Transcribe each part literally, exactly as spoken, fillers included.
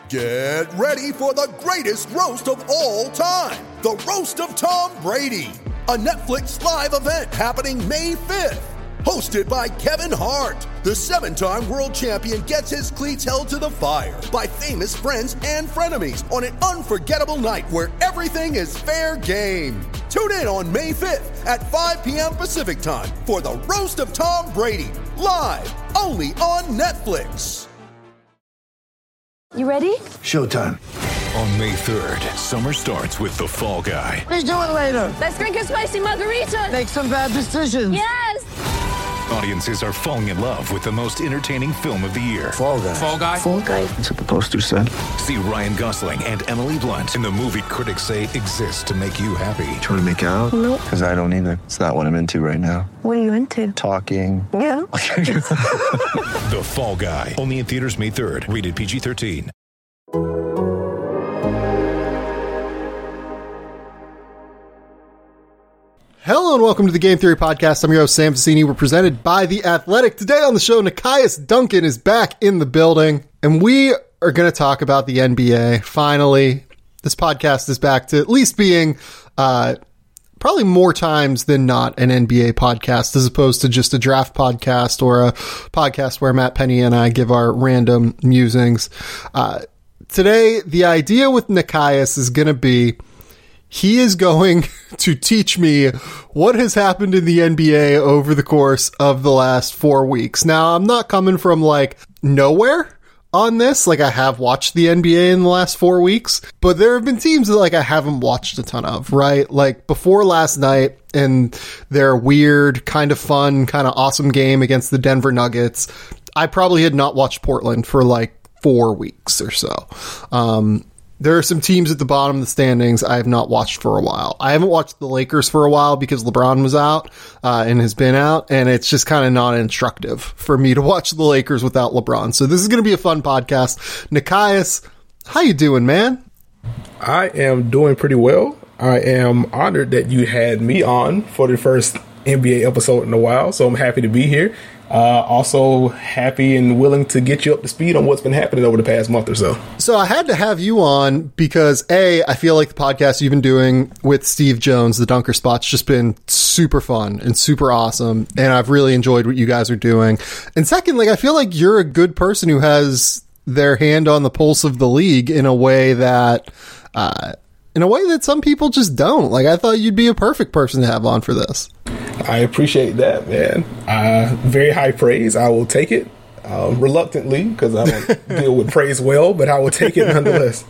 Get ready for the greatest roast of all time, the Roast of Tom Brady, a Netflix live event happening May fifth. Hosted by Kevin Hart, the seven-time world champion gets his cleats held to the fire by famous friends and frenemies on an unforgettable night where everything is fair game. Tune in on May fifth at five p.m. Pacific time for the Roast of Tom Brady, live only on Netflix. You ready? Showtime. On May third, summer starts with The Fall Guy. Let's do it later. Let's drink a spicy margarita. Make some bad decisions. Yes! Audiences are falling in love with the most entertaining film of the year. Fall Guy. Fall Guy? Fall Guy. That's what the poster said. See Ryan Gosling and Emily Blunt in the movie critics say exists to make you happy. Trying to make it out? Nope. Because I don't either. It's not what I'm into right now. What are you into? Talking. Yeah. The Fall Guy. Only in theaters May third. Rated P G thirteen. Hello and welcome to the Game Theory Podcast. I'm your host, Sam Vecini. We're presented by The Athletic. Today on the show, Nekias Duncan is back in the building, and we are going to talk about the N B A. Finally, this podcast is back to at least being uh, probably more times than not an N B A podcast, as opposed to just a draft podcast or a podcast where Matt Penny and I give our random musings. Uh, today, the idea with Nekias is going to be he is going to teach me what has happened in the N B A over the course of the last four weeks. Now, I'm not coming from like nowhere on this. Like, I have watched the N B A in the last four weeks, but there have been teams that like I haven't watched a ton of, right? Like before last night and their weird, kind of fun, kind of awesome game against the Denver Nuggets, I probably had not watched Portland for like four weeks or so. Um, There are some teams at the bottom of the standings I have not watched for a while. I haven't watched the Lakers for a while because LeBron was out uh, and has been out, and it's just kind of not instructive for me to watch the Lakers without LeBron. So this is going to be a fun podcast. Nekias, how you doing, man? I am doing pretty well. I am honored that you had me on for the first N B A episode in a while, so I'm happy to be here. Uh, also happy and willing to get you up to speed on what's been happening over the past month or so. So I had to have you on because, A, I feel like the podcast you've been doing with Steve Jones, the Dunker Spot's just been super fun and super awesome, and I've really enjoyed what you guys are doing. And second, like, I feel like you're a good person who has their hand on the pulse of the league in a way that, uh, in a way that some people just don't. Like, I thought you'd be a perfect person to have on for this. I appreciate that, man. Uh, very high praise. I will take it uh, reluctantly because I don't deal with praise well, but I will take it nonetheless.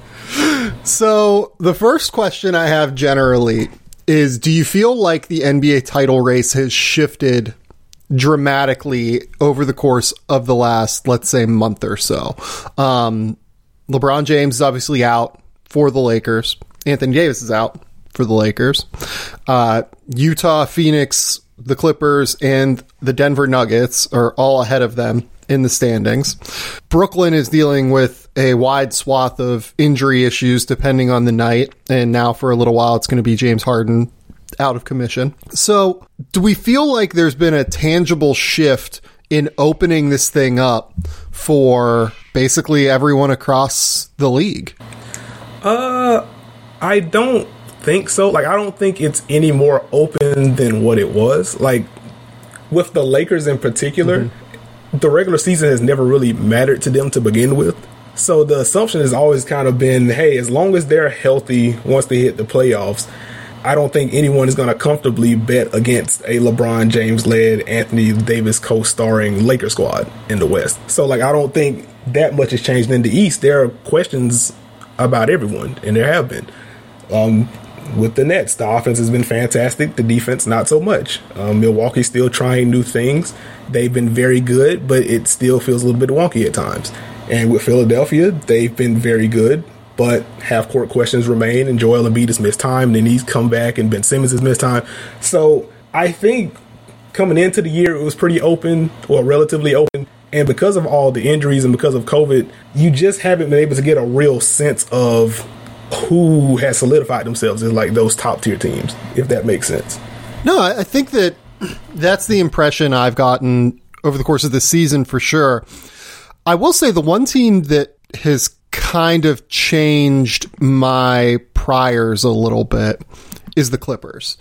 So the first question I have generally is, do you feel like the N B A title race has shifted dramatically over the course of the last, let's say, month or so? Um, LeBron James is obviously out for the Lakers. Anthony Davis is out for the Lakers. Uh, Utah, Phoenix, the Clippers, and the Denver Nuggets are all ahead of them in the standings. Brooklyn is dealing with a wide swath of injury issues depending on the night, and now for a little while it's going to be James Harden out of commission. So do we feel like there's been a tangible shift in opening this thing up for basically everyone across the league? Uh, I don't think so. Like, I don't think it's any more open than what it was. Like, with the Lakers in particular, mm-hmm. the regular season has never really mattered to them to begin with. So the assumption has always kind of been, hey, as long as they're healthy once they hit the playoffs, I don't think anyone is going to comfortably bet against a LeBron James-led, Anthony Davis co-starring Lakers squad in the West. So, like, I don't think that much has changed in the East. There are questions about everyone, and there have been. Um, with the Nets, the offense has been fantastic. The defense, not so much. Um, Milwaukee's still trying new things. They've been very good, but it still feels a little bit wonky at times. And with Philadelphia, they've been very good, but half-court questions remain, and Joel Embiid has missed time, and then he's come back, and Ben Simmons has missed time. So I think coming into the year, it was pretty open, or relatively open, and because of all the injuries and because of COVID, you just haven't been able to get a real sense of who has solidified themselves as like those top-tier teams, if that makes sense. No, I think that that's the impression I've gotten over the course of this season for sure. I will say the one team that has kind of changed my priors a little bit is the Clippers.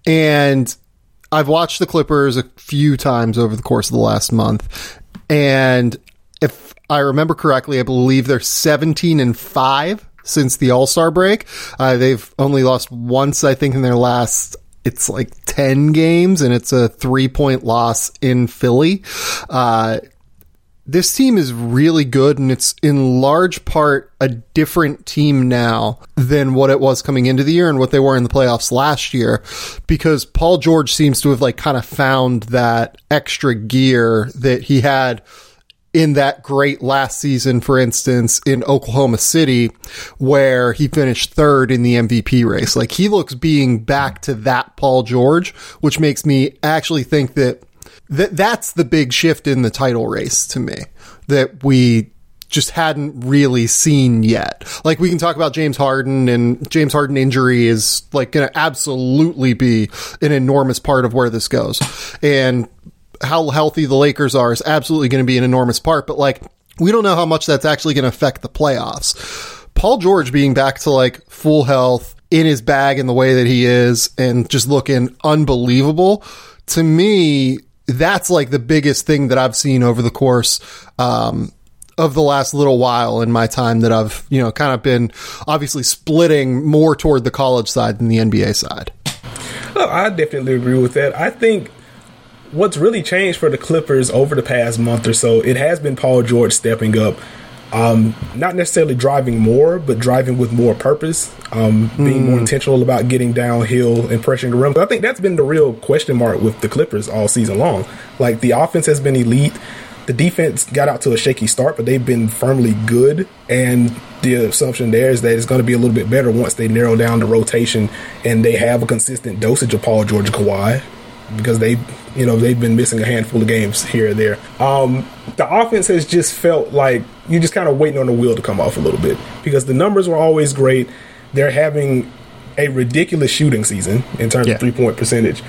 And I've watched the Clippers a few times over the course of the last month. And if I remember correctly, I believe they're seventeen and five since the All-Star break. Uh, they've only lost once, I think, in their last, it's like ten games, and it's a three-point loss in Philly. Uh, this team is really good, and it's in large part a different team now than what it was coming into the year and what they were in the playoffs last year, because Paul George seems to have like kind of found that extra gear that he had in that great last season, for instance, in Oklahoma City, where he finished third in the M V P race. Like, he looks being back to that Paul George, which makes me actually think that That that's the big shift in the title race to me that we just hadn't really seen yet. Like, we can talk about James Harden, and James Harden injury is like going to absolutely be an enormous part of where this goes. And how healthy the Lakers are is absolutely going to be an enormous part, but like, we don't know how much that's actually going to affect the playoffs. Paul George being back to like full health, in his bag in the way that he is, and just looking unbelievable, to me, that's like the biggest thing that I've seen over the course um, of the last little while in my time that I've, you know, kind of been obviously splitting more toward the college side than the N B A side. Oh, I definitely agree with that. I think what's really changed for the Clippers over the past month or so, it has been Paul George stepping up. Um, not necessarily driving more, but driving with more purpose, um, being mm. more intentional about getting downhill and pressuring the rim. But I think that's been the real question mark with the Clippers all season long. Like, the offense has been elite. The defense got out to a shaky start, but they've been firmly good. And the assumption there is that it's going to be a little bit better once they narrow down the rotation and they have a consistent dosage of Paul George and Kawhi, because they, you know, they've been missing a handful of games here and there. Um, the offense has just felt like you're just kind of waiting on the wheel to come off a little bit, because the numbers were always great. They're having a ridiculous shooting season in terms yeah. of three-point percentage,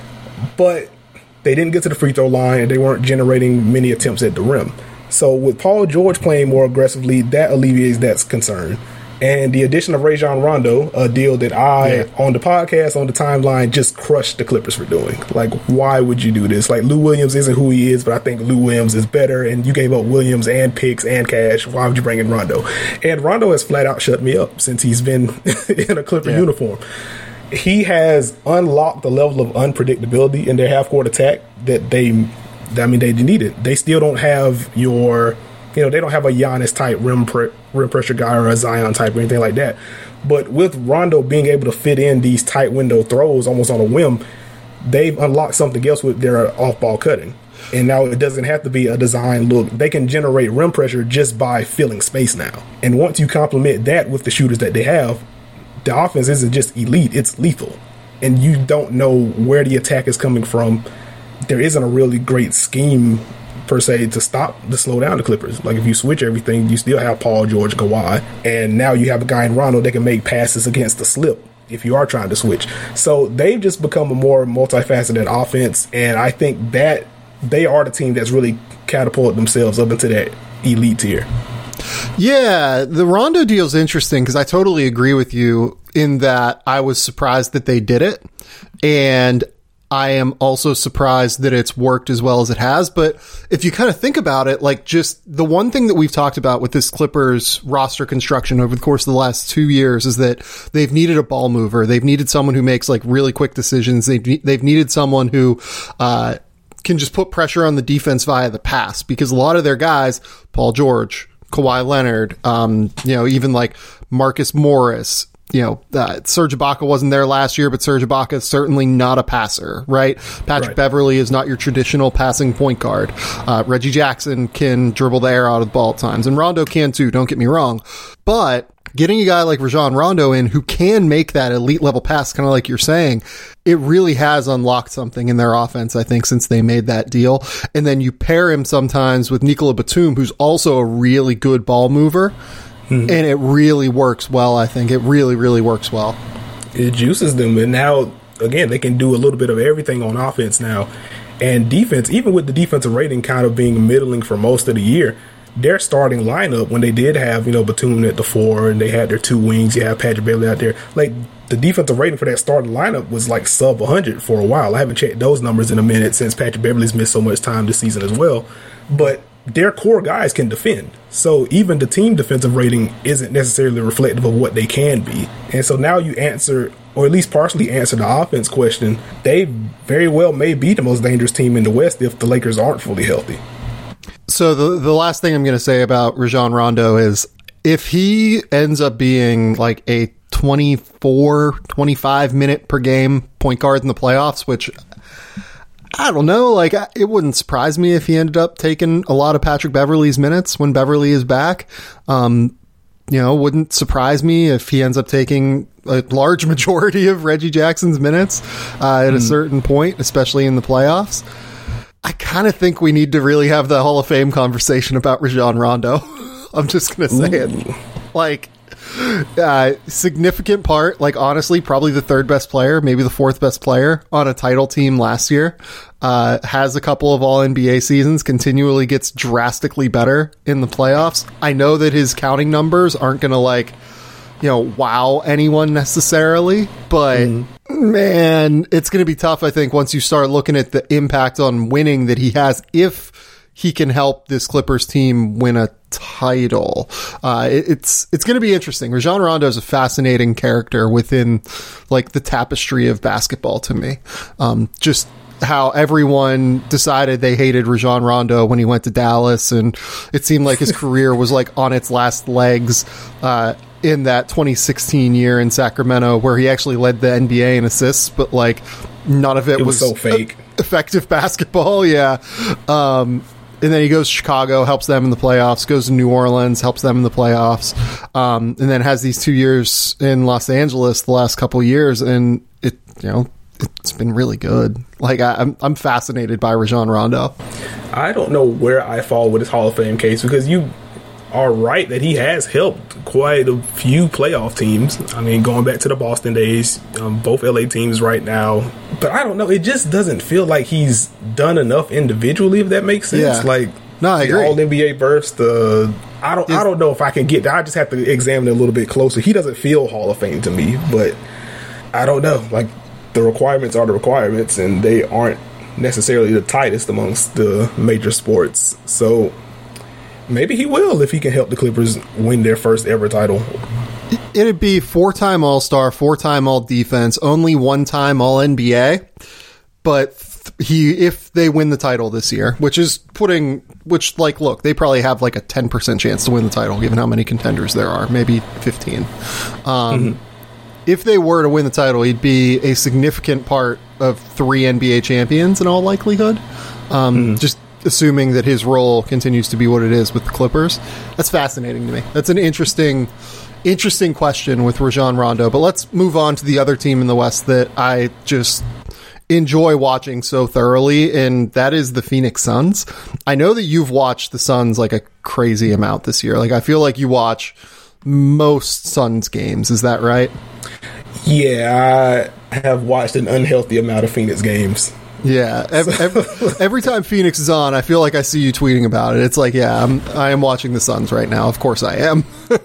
but they didn't get to the free throw line and they weren't generating many attempts at the rim. So with Paul George playing more aggressively, that alleviates that concern. And the addition of Rajon Rondo, a deal that I, yeah. on the podcast, on the timeline, just crushed the Clippers for doing. Like, why would you do this? Like, Lou Williams isn't who he is, but I think Lou Williams is better, and you gave up Williams and picks and cash. Why would you bring in Rondo? And Rondo has flat out shut me up since he's been in a Clipper yeah. uniform. He has unlocked the level of unpredictability in their half-court attack that they, I mean, they needed. They still don't have your... You know, they don't have a Giannis-type rim, pre- rim pressure guy or a Zion type or anything like that. But with Rondo being able to fit in these tight window throws almost on a whim, they've unlocked something else with their off-ball cutting. And now it doesn't have to be a design look. They can generate rim pressure just by filling space now. And once you complement that with the shooters that they have, the offense isn't just elite, it's lethal. And you don't know where the attack is coming from. There isn't a really great scheme per se to stop to slow down the Clippers. Like, if you switch everything, you still have Paul George, Kawhi, and now you have a guy in Rondo that can make passes against the slip if you are trying to switch. So they've just become a more multifaceted offense, and I think that they are the team that's really catapulted themselves up into that elite tier. Yeah, the Rondo deal is interesting because I totally agree with you in that I was surprised that they did it, and I am also surprised that it's worked as well as it has. But if you kind of think about it, like, just the one thing that we've talked about with this Clippers roster construction over the course of the last two years is that they've needed a ball mover. They've needed someone who makes like really quick decisions. They've, they've needed someone who, uh, can just put pressure on the defense via the pass, because a lot of their guys, Paul George, Kawhi Leonard, um, you know, even like Marcus Morris, you know, uh, Serge Ibaka wasn't there last year, but Serge Ibaka is certainly not a passer, right? Patrick right. Beverly is not your traditional passing point guard. Uh, Reggie Jackson can dribble the air out of the ball at times, and Rondo can too, don't get me wrong. But getting a guy like Rajon Rondo in who can make that elite level pass, kind of like you're saying, it really has unlocked something in their offense, I think, since they made that deal. And then you pair him sometimes with Nicola Batum, who's also a really good ball mover. Mm-hmm. And it really works well, I think. It really, really works well. It juices them. And now, again, they can do a little bit of everything on offense now. And defense, even with the defensive rating kind of being middling for most of the year, their starting lineup, when they did have, you know, Batum at the four and they had their two wings, you have Patrick Beverley out there, like the defensive rating for that starting lineup was like sub one hundred for a while. I haven't checked those numbers in a minute since Patrick Beverley's missed so much time this season as well. But their core guys can defend. So even the team defensive rating isn't necessarily reflective of what they can be. And so now you answer, or at least partially answer, the offense question. They very well may be the most dangerous team in the West if the Lakers aren't fully healthy. So the the last thing I'm going to say about Rajon Rondo is if he ends up being like a twenty-four, twenty-five minute per game point guard in the playoffs, which I don't know, like it wouldn't surprise me if he ended up taking a lot of Patrick Beverley's minutes when Beverley is back. Um, you know, wouldn't surprise me if he ends up taking a large majority of Reggie Jackson's minutes uh, at mm. a certain point, especially in the playoffs. I kind of think we need to really have the Hall of Fame conversation about Rajon Rondo. I'm just going to say Ooh. it. Like, uh, significant part, like honestly, probably the third best player, maybe the fourth best player on a title team last year. Uh, has a couple of all N B A seasons, continually gets drastically better in the playoffs. I know that his counting numbers aren't going to like, you know, wow anyone necessarily, but mm. man, it's going to be tough, I think, once you start looking at the impact on winning that he has if he can help this Clippers team win a title. Uh, it, it's it's going to be interesting. Rajon Rondo is a fascinating character within like the tapestry of basketball to me. Um, just how everyone decided they hated Rajon Rondo when he went to Dallas, and it seemed like his career was like on its last legs uh, in that twenty sixteen year in Sacramento, where he actually led the N B A in assists, but like none of it, it was, was so fake. A- effective basketball. Yeah. Um, And then he goes to Chicago, helps them in the playoffs, goes to New Orleans, helps them in the playoffs, um, and then has these two years in Los Angeles the last couple of years, and it, you know, it's been really good. Like, I, I'm I'm fascinated by Rajon Rondo. I don't know where I fall with his Hall of Fame case, because you are right that he has helped quite a few playoff teams. I mean, going back to the Boston days, um, both L A teams right now. But I don't know. It just doesn't feel like he's done enough individually, if that makes sense. Yeah. Like, no, I agree. All N B A burst. Uh, I don't. I don't know if I can get that. I just have to examine it a little bit closer. He doesn't feel Hall of Fame to me, but I don't know. Like, the requirements are the requirements, and they aren't necessarily the tightest amongst the major sports. So maybe he will if he can help the Clippers win their first ever title. It'd be four-time All-Star, four-time All-Defense, only one-time All-N B A. But th- he, if they win the title this year, which is putting, which like, look, they probably have like a ten percent chance to win the title, given how many contenders there are, maybe fifteen. Um, mm-hmm. If they were to win the title, he'd be a significant part of three N B A champions in all likelihood. Um, mm-hmm. Just assuming that his role continues to be what it is with the Clippers. That's fascinating to me. That's an interesting, interesting question with Rajon Rondo. But let's move on to the other team in the West that I just enjoy watching so thoroughly, and that is the Phoenix Suns. I know that you've watched the Suns like a crazy amount this year. Like, I feel like you watch most Suns games. Is that right? Yeah, I have watched an unhealthy amount of Phoenix games. Yeah, every, every, every time Phoenix is on, I feel like I see you tweeting about it. It's like, yeah, I'm I am watching the Suns right now. Of course I am. What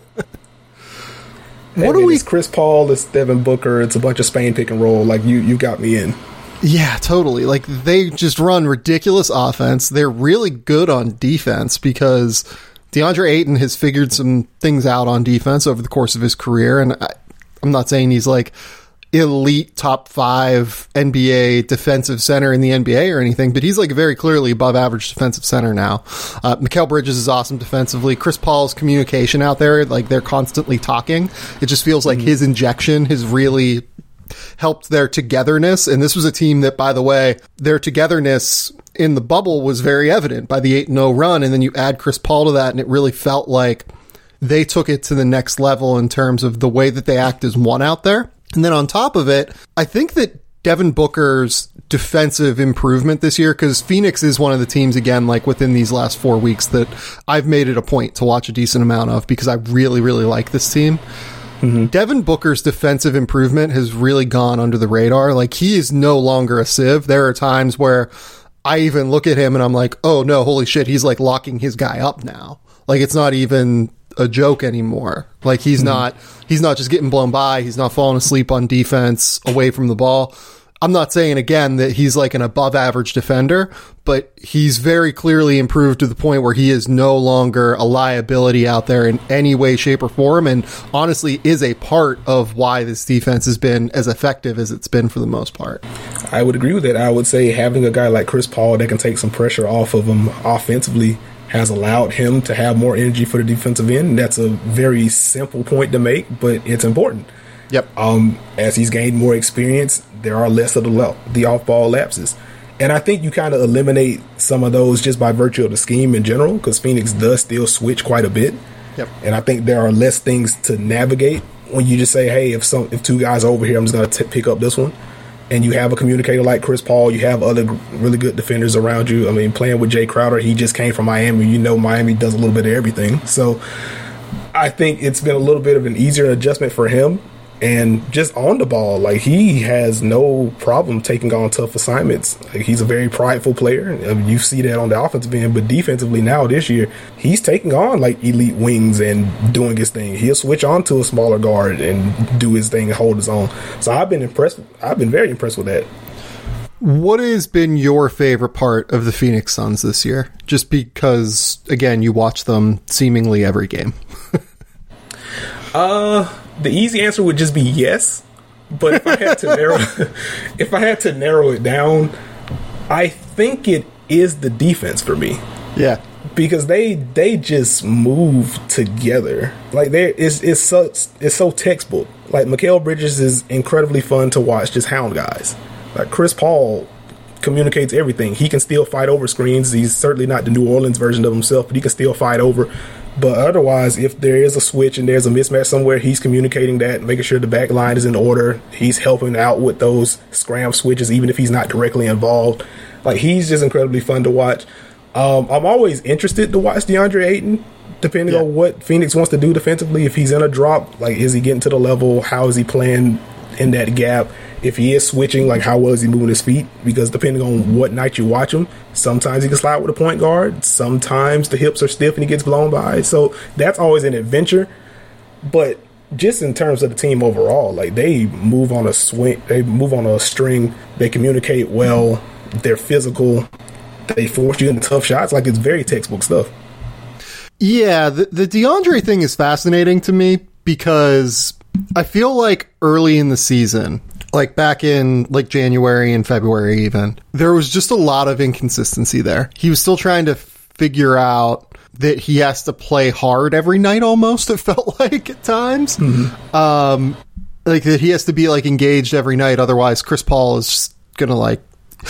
I mean, we? It's Chris Paul, it's Devin Booker, it's a bunch of Spain pick and roll. Like, you, you got me in. Yeah, totally. Like, they just run ridiculous offense. They're really good on defense because DeAndre Ayton has figured some things out on defense over the course of his career, and I, I'm not saying he's like elite top five N B A defensive center in the N B A or anything, but he's like very clearly above average defensive center now. Uh, Mikal Bridges is awesome defensively. Chris Paul's communication out there, like they're constantly talking. It just feels like mm-hmm. his injection has really helped their togetherness. And this was a team that, by the way, their togetherness in the bubble was very evident by the eight and oh run. And then you add Chris Paul to that, and it really felt like they took it to the next level in terms of the way that they act as one out there. And then on top of it, I think that Devin Booker's defensive improvement this year, because Phoenix is one of the teams, again, like within these last four weeks that I've made it a point to watch a decent amount of because I really, really like this team. Mm-hmm. Devin Booker's defensive improvement has really gone under the radar. Like, he is no longer a sieve. There are times where I even look at him and I'm like, oh no, holy shit, he's like locking his guy up now. Like, it's not even a joke anymore. Like, he's mm-hmm. not he's not just getting blown by. He's not falling asleep on defense away from the ball. I'm not saying, again, that he's like an above average defender, but he's very clearly improved to the point where he is no longer a liability out there in any way, shape, or form, and honestly is a part of why this defense has been as effective as it's been for the most part. I would agree with that. I would say having a guy like Chris Paul that can take some pressure off of him offensively has allowed him to have more energy for the defensive end. That's a very simple point to make, but it's important. Yep. Um, as he's gained more experience, there are less of the la- the off-ball lapses. And I think you kind of eliminate some of those just by virtue of the scheme in general, because Phoenix does still switch quite a bit. Yep. And I think there are less things to navigate when you just say, hey, if some if two guys are over here, I'm just going to pick up this one. And you have a communicator like Chris Paul. You have other really good defenders around you. I mean, playing with Jay Crowder, he just came from Miami. You know Miami does a little bit of everything. So I think it's been a little bit of an easier adjustment for him. And just on the ball, like, he has no problem taking on tough assignments. Like, he's a very prideful player. I mean, you see that on the offensive end, but defensively now this year, he's taking on like elite wings and doing his thing. He'll switch on to a smaller guard and do his thing and hold his own. So I've been impressed. I've been very impressed with that. What has been your favorite part of the Phoenix Suns this year? Just because, again, you watch them seemingly every game. uh... The easy answer would just be yes, but if I had to narrow, if I had to narrow it down, I think it is the defense for me. Yeah, because they they just move together. Like, there is it's so it's so textbook. Like, Mikal Bridges is incredibly fun to watch, just hound guys. Like, Chris Paul communicates everything. He can still fight over screens. He's certainly not the New Orleans version of himself, but he can still fight over. But otherwise, if there is a switch and there's a mismatch somewhere, he's communicating that, making sure the back line is in order. He's helping out with those scram switches, even if he's not directly involved. Like, he's just incredibly fun to watch. Um, I'm always interested to watch DeAndre Ayton, depending yeah. on what Phoenix wants to do defensively. If he's in a drop, like, is he getting to the level? How is he playing in that gap? If he is switching, like, how well is he moving his feet? Because depending on what night you watch him, sometimes he can slide with a point guard. Sometimes the hips are stiff and he gets blown by. So that's always an adventure. But just in terms of the team overall, like, they move on a swing, they move on a string. They communicate well. They're physical. They force you into tough shots. Like, it's very textbook stuff. Yeah, the, the DeAndre thing is fascinating to me because I feel like early in the season, like back in like January and February even, there was just a lot of inconsistency there. He was still trying to figure out that he has to play hard every night almost, it felt like at times. Mm-hmm. Um, like that he has to be like engaged every night. Otherwise, Chris Paul is just going to like...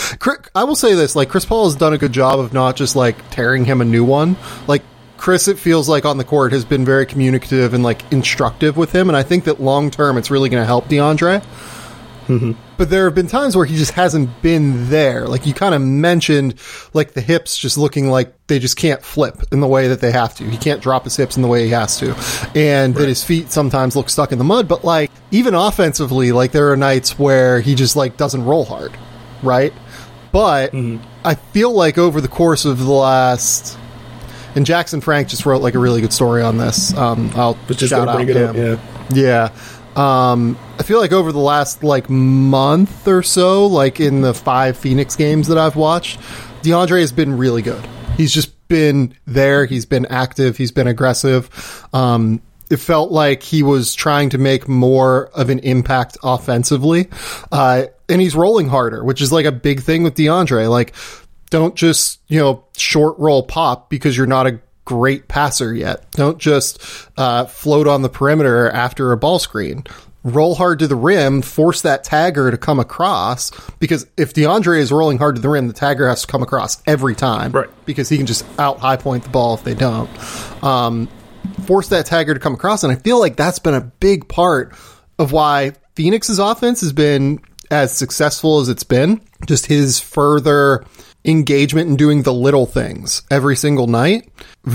I will say this, like, Chris Paul has done a good job of not just like tearing him a new one. Like, Chris, it feels like on the court, has been very communicative and like instructive with him. And I think that long term, it's really going to help DeAndre. Mm-hmm. But there have been times where he just hasn't been there. Like, you kind of mentioned, like, the hips just looking like they just can't flip in the way that they have to. He can't drop his hips in the way he has to. And right. that his feet sometimes look stuck in the mud. But, like, even offensively, like, there are nights where he just, like, doesn't roll hard, right? But mm-hmm. I feel like over the course of the last... And Jackson Frank just wrote, like, a really good story on this. Um, I'll just shout out bring it him. Up, yeah. Yeah. Um, I feel like over the last, like, month or so, like, in the five Phoenix games that I've watched, DeAndre has been really good. He's just been there. He's been active. He's been aggressive. Um, it felt like he was trying to make more of an impact offensively. Uh, and he's rolling harder, which is, like, a big thing with DeAndre. Like, don't just, you know, short roll pop because you're not a great passer yet. Don't just uh, float on the perimeter after a ball screen. Roll hard to the rim, force that tagger to come across, because if DeAndre is rolling hard to the rim, the tagger has to come across every time, right? Because he can just out high point the ball if they don't. Um, force that tagger to come across, and I feel like that's been a big part of why Phoenix's offense has been as successful as it's been. Just his further engagement in doing the little things every single night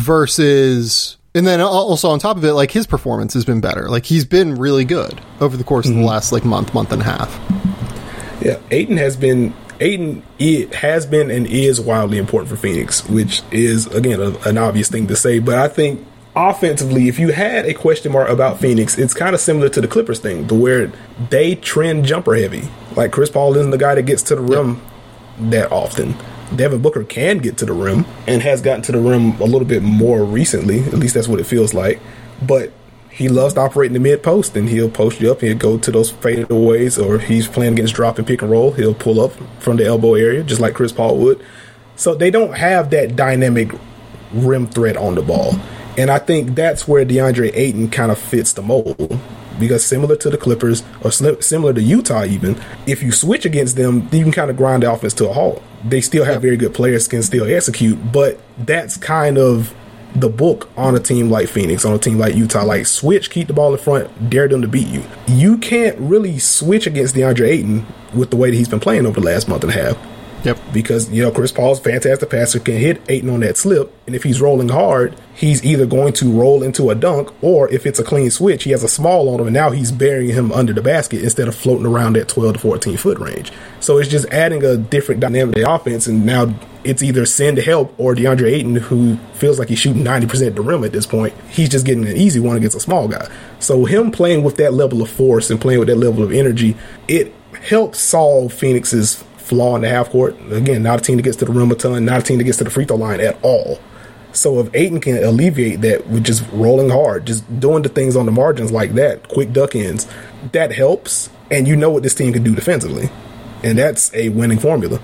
versus, and then also on top of it, like, his performance has been better. Like, he's been really good over the course mm-hmm. of the last like month, month and a half. Yeah, Ayton has been Ayton it has been and is wildly important for Phoenix, which is, again, a, an obvious thing to say. But I think offensively, if you had a question mark about Phoenix, it's kind of similar to the Clippers thing, to where they trend jumper heavy. Like, Chris Paul isn't the guy that gets to the rim that often. Devin Booker can get to the rim and has gotten to the rim a little bit more recently. At least that's what it feels like. But he loves to operate in the mid post, and he'll post you up. He'll go to those fadeaways, or if he's playing against drop and pick and roll, he'll pull up from the elbow area, just like Chris Paul would. So they don't have that dynamic rim threat on the ball. And I think that's where DeAndre Ayton kind of fits the mold. Because similar to the Clippers, or similar to Utah even, if you switch against them, you can kind of grind the offense to a halt. They still have very good players, can still execute, but that's kind of the book on a team like Phoenix, on a team like Utah. Like, switch, keep the ball in front, dare them to beat you. You can't really switch against DeAndre Ayton with the way that he's been playing over the last month and a half. Yep. Because, you know, Chris Paul's a fantastic passer, can hit Ayton on that slip, and if he's rolling hard, he's either going to roll into a dunk, or if it's a clean switch, he has a small on him, and now he's burying him under the basket instead of floating around that twelve to fourteen foot range. So it's just adding a different dynamic to the offense, and now it's either send to help or DeAndre Ayton, who feels like he's shooting ninety percent at the rim at this point. He's just getting an easy one against a small guy. So him playing with that level of force and playing with that level of energy, it helps solve Phoenix's flaw in the half court. Again, not a team that gets to the rim a ton, not a team that gets to the free throw line at all. So if Ayton can alleviate that with just rolling hard, just doing the things on the margins like that, quick duck ins, that helps. And you know what this team can do defensively. And that's a winning formula.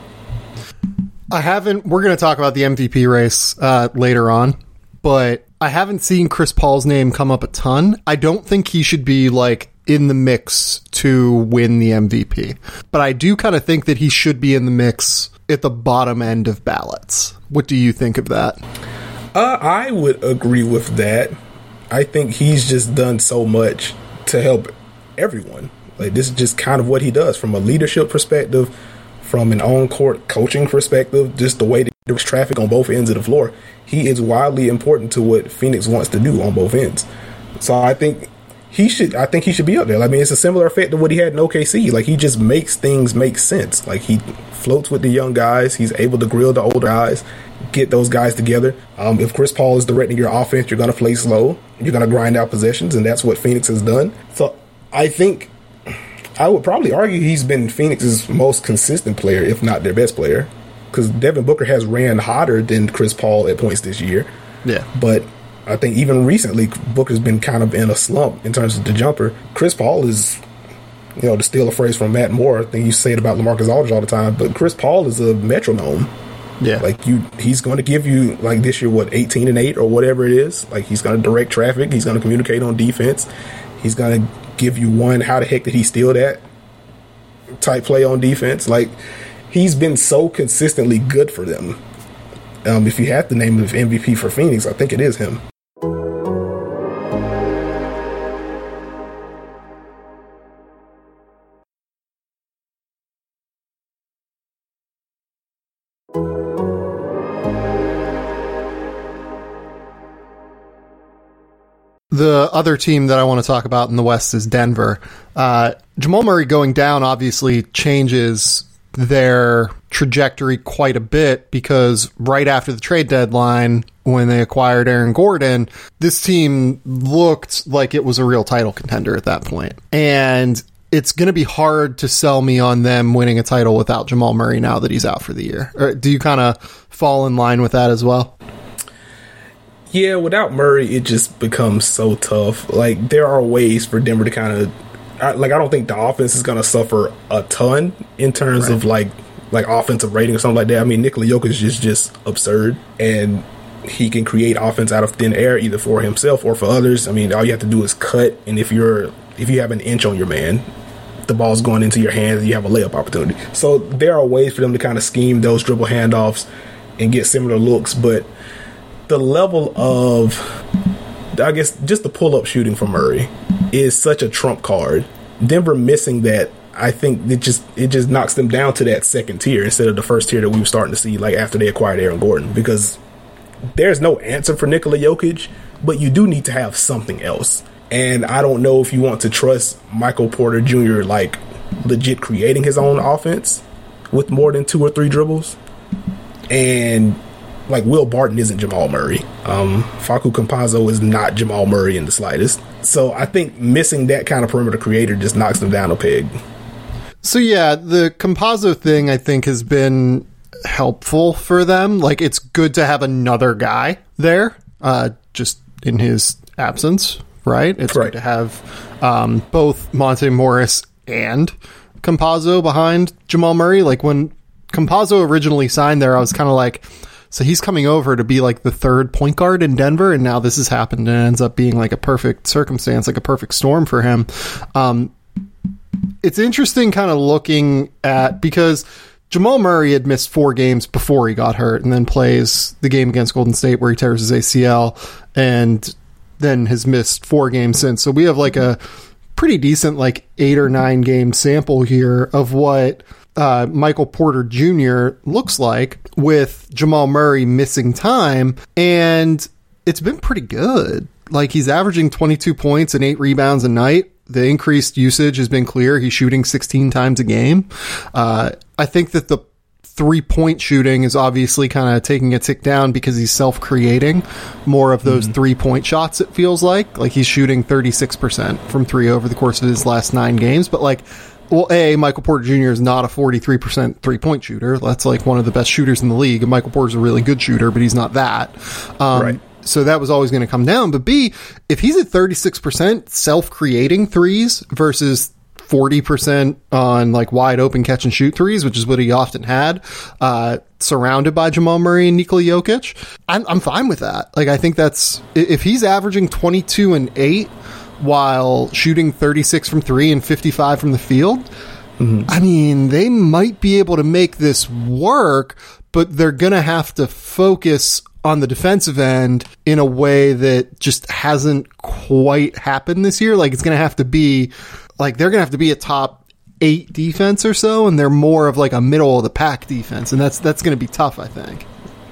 I haven't, we're going to talk about the M V P race uh, later on, but I haven't seen Chris Paul's name come up a ton. I don't think he should be like in the mix to win the M V P, but I do kind of think that he should be in the mix at the bottom end of ballots. What do you think of that? Uh, I would agree with that. I think he's just done so much to help everyone. Like, this is just kind of what he does from a leadership perspective, from an on-court coaching perspective, just the way that there's traffic on both ends of the floor. He is wildly important to what Phoenix wants to do on both ends. So I think he should. I think he should be up there. I mean, it's a similar effect to what he had in O K C. Like, he just makes things make sense. Like, he floats with the young guys. He's able to grill the older guys, get those guys together. Um, if Chris Paul is directing your offense, you're going to play slow. You're going to grind out possessions, and that's what Phoenix has done. So I think I would probably argue he's been Phoenix's most consistent player, if not their best player, because Devin Booker has ran hotter than Chris Paul at points this year. Yeah. But I think even recently, Booker's been kind of in a slump in terms of the jumper. Chris Paul is, you know, to steal a phrase from Matt Moore, I think you say it about LaMarcus Aldridge all the time, but Chris Paul is a metronome. Yeah. Like, you, he's going to give you, like, this year, what, eighteen and eight or whatever it is. Like, he's going to direct traffic. He's going to communicate on defense. He's going to give you one, how the heck did he steal that type play on defense. Like, he's been so consistently good for them. Um, if you have to name the M V P for Phoenix, I think it is him. The other team that I want to talk about in the West is Denver. Uh, Jamal Murray going down obviously changes their trajectory quite a bit, because right after the trade deadline, when they acquired Aaron Gordon, this team looked like it was a real title contender at that point. And it's going to be hard to sell me on them winning a title without Jamal Murray now that he's out for the year. Or do you kind of fall in line with that as well? Yeah, without Murray, it just becomes so tough. Like, there are ways for Denver to kind of, like, I don't think the offense is going to suffer a ton in terms right. of, like, like offensive rating or something like that. I mean, Nikola Jokic is just absurd, and he can create offense out of thin air, either for himself or for others. I mean, all you have to do is cut, and if you're if you have an inch on your man, the ball's going into your hands, and you have a layup opportunity. So there are ways for them to kind of scheme those dribble handoffs and get similar looks, but the level of, I guess, just the pull-up shooting from Murray is such a trump card. Denver missing that, I think it just it just knocks them down to that second tier instead of the first tier that we were starting to see, like, after they acquired Aaron Gordon, because there's no answer for Nikola Jokic, but you do need to have something else. And I don't know if you want to trust Michael Porter Junior, like, legit creating his own offense, with more than two or three dribbles. And like Will Barton isn't Jamal Murray. Um, Facu Campazzo is not Jamal Murray in the slightest. So I think missing that kind of perimeter creator just knocks them down a peg. So yeah, the Campazzo thing I think has been helpful for them. Like, it's good to have another guy there, uh, just in his absence, right? It's right. good to have um, both Monte Morris and Campazzo behind Jamal Murray. Like, when Campazzo originally signed there, I was kind of like, so he's coming over to be like the third point guard in Denver, and now this has happened and it ends up being like a perfect circumstance, like a perfect storm for him. Um, it's interesting kind of looking at, because Jamal Murray had missed four games before he got hurt and then plays the game against Golden State where he tears his A C L and then has missed four games since. So we have like a pretty decent like eight or nine game sample here of what Uh, Michael Porter Junior looks like with Jamal Murray missing time, and it's been pretty good. Like, he's averaging twenty-two points and eight rebounds a night. The increased usage has been clear. He's shooting sixteen times a game. Uh, I think that the three-point shooting is obviously kind of taking a tick down because he's self-creating more of those mm-hmm. three-point shots, it feels like. Like, he's shooting thirty-six percent from three over the course of his last nine games, but like, well, A, Michael Porter Junior is not a forty-three percent three-point shooter. That's like one of the best shooters in the league. And Michael Porter's a really good shooter, but he's not that. Um, right. So that was always going to come down. But B, if he's at thirty-six percent self-creating threes versus forty percent on like wide open catch and shoot threes, which is what he often had, uh, surrounded by Jamal Murray and Nikola Jokic, I'm, I'm fine with that. Like, I think that's, if he's averaging twenty-two and eight, while shooting thirty-six from three and fifty-five from the field, mm-hmm. I mean, they might be able to make this work, but they're going to have to focus on the defensive end in a way that just hasn't quite happened this year. Like, it's going to have to be, like, they're going to have to be a top eight defense or so, and they're more of like a middle of the pack defense, and that's that's going to be tough, I think.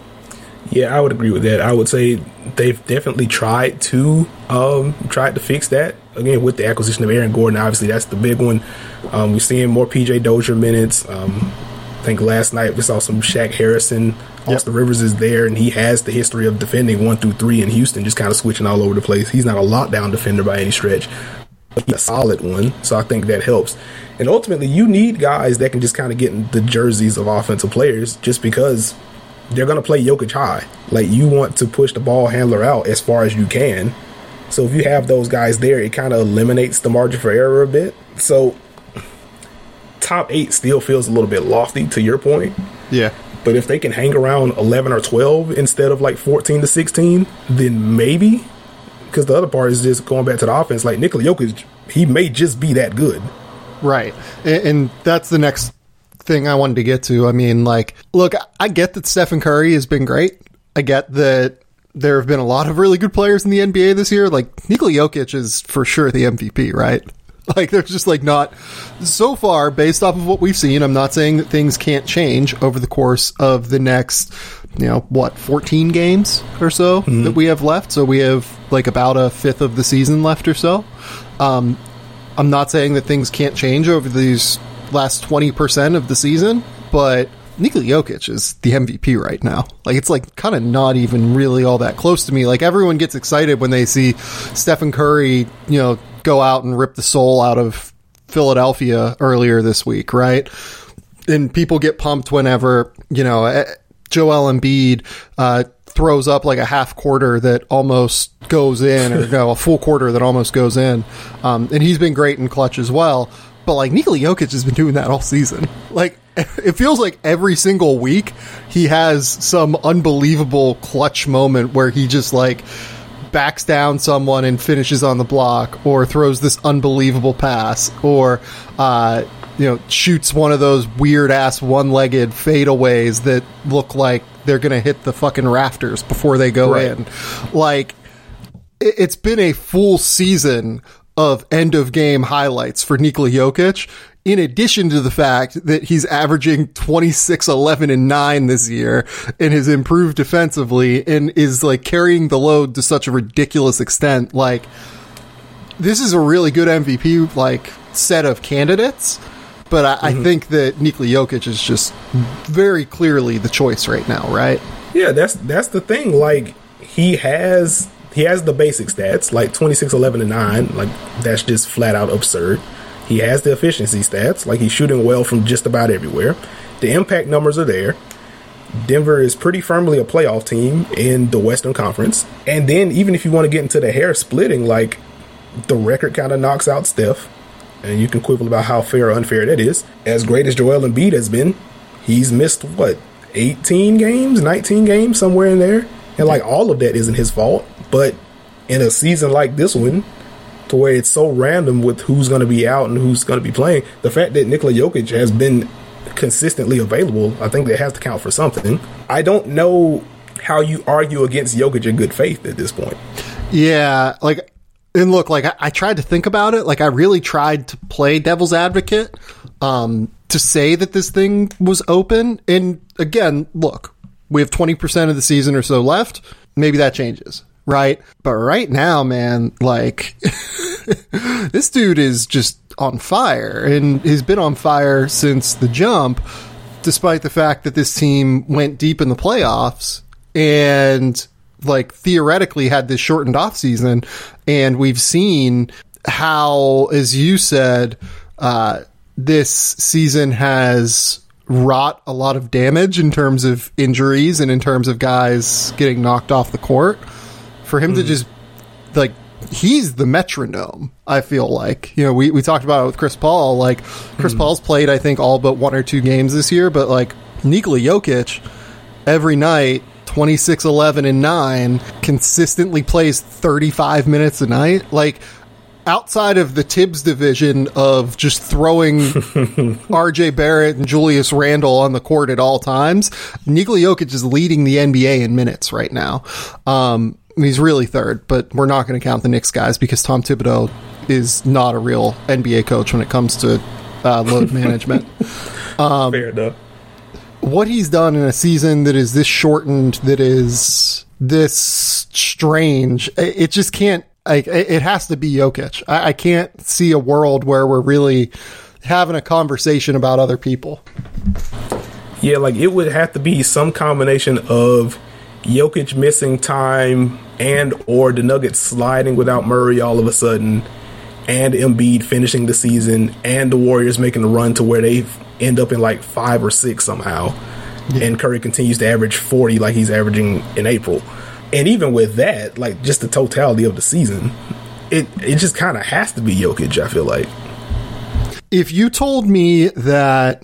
Yeah, I would agree with that. I would say they've definitely tried to um, tried to fix that. Again, with the acquisition of Aaron Gordon, obviously that's the big one. Um, we're seeing more P J Dozier minutes. Um, I think last night we saw some Shaq Harrison. Austin yep. Rivers is there, and he has the history of defending one through three in Houston, just kind of switching all over the place. He's not a lockdown defender by any stretch, but he's a solid one, so I think that helps. And ultimately, you need guys that can just kind of get in the jerseys of offensive players just because they're going to play Jokic high. Like, you want to push the ball handler out as far as you can. So if you have those guys there, it kind of eliminates the margin for error a bit. So top eight still feels a little bit lofty, to your point. Yeah. But if they can hang around eleven or twelve instead of like fourteen to sixteen, then maybe. Because the other part is just going back to the offense. Like, Nikola Jokic, he may just be that good. Right. And, and that's the next thing I wanted to get to. I mean, like, look, I get that Stephen Curry has been great. I get that there have been a lot of really good players in the N B A this year. Like, Nikola Jokic is for sure the M V P, right? Like, there's just like not, so far, based off of what we've seen, I'm not saying that things can't change over the course of the next, you know, what, fourteen games or so mm-hmm. that we have left. So we have like about a fifth of the season left or so. Um, I'm not saying that things can't change over these last twenty percent of the season, but Nikola Jokic is the M V P right now. Like, it's like kind of not even really all that close to me. Like, everyone gets excited when they see Stephen Curry, you know, go out and rip the soul out of Philadelphia earlier this week, right? And people get pumped whenever, you know, Joel Embiid uh, throws up like a half quarter that almost goes in, or no, a full quarter that almost goes in. Um, and he's been great in clutch as well. But like, Nikola Jokic has been doing that all season. Like, it feels like every single week he has some unbelievable clutch moment where he just like backs down someone and finishes on the block, or throws this unbelievable pass, or uh, you know, shoots one of those weird ass one-legged fadeaways that look like they're gonna hit the fucking rafters before they go right. in. Like, it's been a full season of end of game highlights for Nikola Jokic, in addition to the fact that he's averaging twenty-six, eleven, and nine this year and has improved defensively and is like carrying the load to such a ridiculous extent. Like, this is a really good M V P like set of candidates, but I, Mm-hmm. I think that Nikola Jokic is just very clearly the choice right now, right? Yeah, that's that's the thing. Like he has he has the basic stats, like twenty-six, eleven, and nine. Like that's just flat out absurd. He has the efficiency stats, like he's shooting well from just about everywhere. The impact numbers are there. Denver is pretty firmly a playoff team in the Western Conference. And then even if you want to get into the hair splitting, like the record kind of knocks out Steph. And you can quibble about how fair or unfair that is. As great as Joel Embiid has been, he's missed, what, eighteen games, nineteen games, somewhere in there? And like all of that isn't his fault. But in a season like this one, to where it's so random with who's going to be out and who's going to be playing, the fact that Nikola Jokic has been consistently available, I think that has to count for something. I don't know how you argue against Jokic in good faith at this point. Yeah, like, and look, like I, I tried to think about it. Like I really tried to play devil's advocate, um, to say that this thing was open. And again, look, we have twenty percent of the season or so left. Maybe that changes, right? But right now, man, like this dude is just on fire, and he's been on fire since the jump, despite the fact that this team went deep in the playoffs and like theoretically had this shortened off season. And we've seen how, as you said, uh, this season has wrought a lot of damage in terms of injuries and in terms of guys getting knocked off the court. For him mm. to just like, he's the metronome, I feel like. You know, we, we talked about it with Chris Paul. Like, Chris mm. Paul's played, I think, all but one or two games this year, but like Nikola Jokic, every night, twenty-six, eleven, and nine, consistently plays thirty-five minutes a night. Like, outside of the Tibbs division of just throwing R J Barrett and Julius Randle on the court at all times, Nikola Jokic is leading the N B A in minutes right now. Um, he's really third, but we're not going to count the Knicks guys because Tom Thibodeau is not a real N B A coach when it comes to uh, load management. Um, Fair enough. What he's done in a season that is this shortened, that is this strange, it just can't, like, it has to be Jokic. I, I can't see a world where we're really having a conversation about other people. Yeah, like it would have to be some combination of Jokic missing time and or the Nuggets sliding without Murray all of a sudden, and Embiid finishing the season, and the Warriors making a run to where they end up in like five or six somehow, yeah. and Curry continues to average forty like he's averaging in April. And even with that, like just the totality of the season, it it just kind of has to be Jokic, I feel like. If you told me that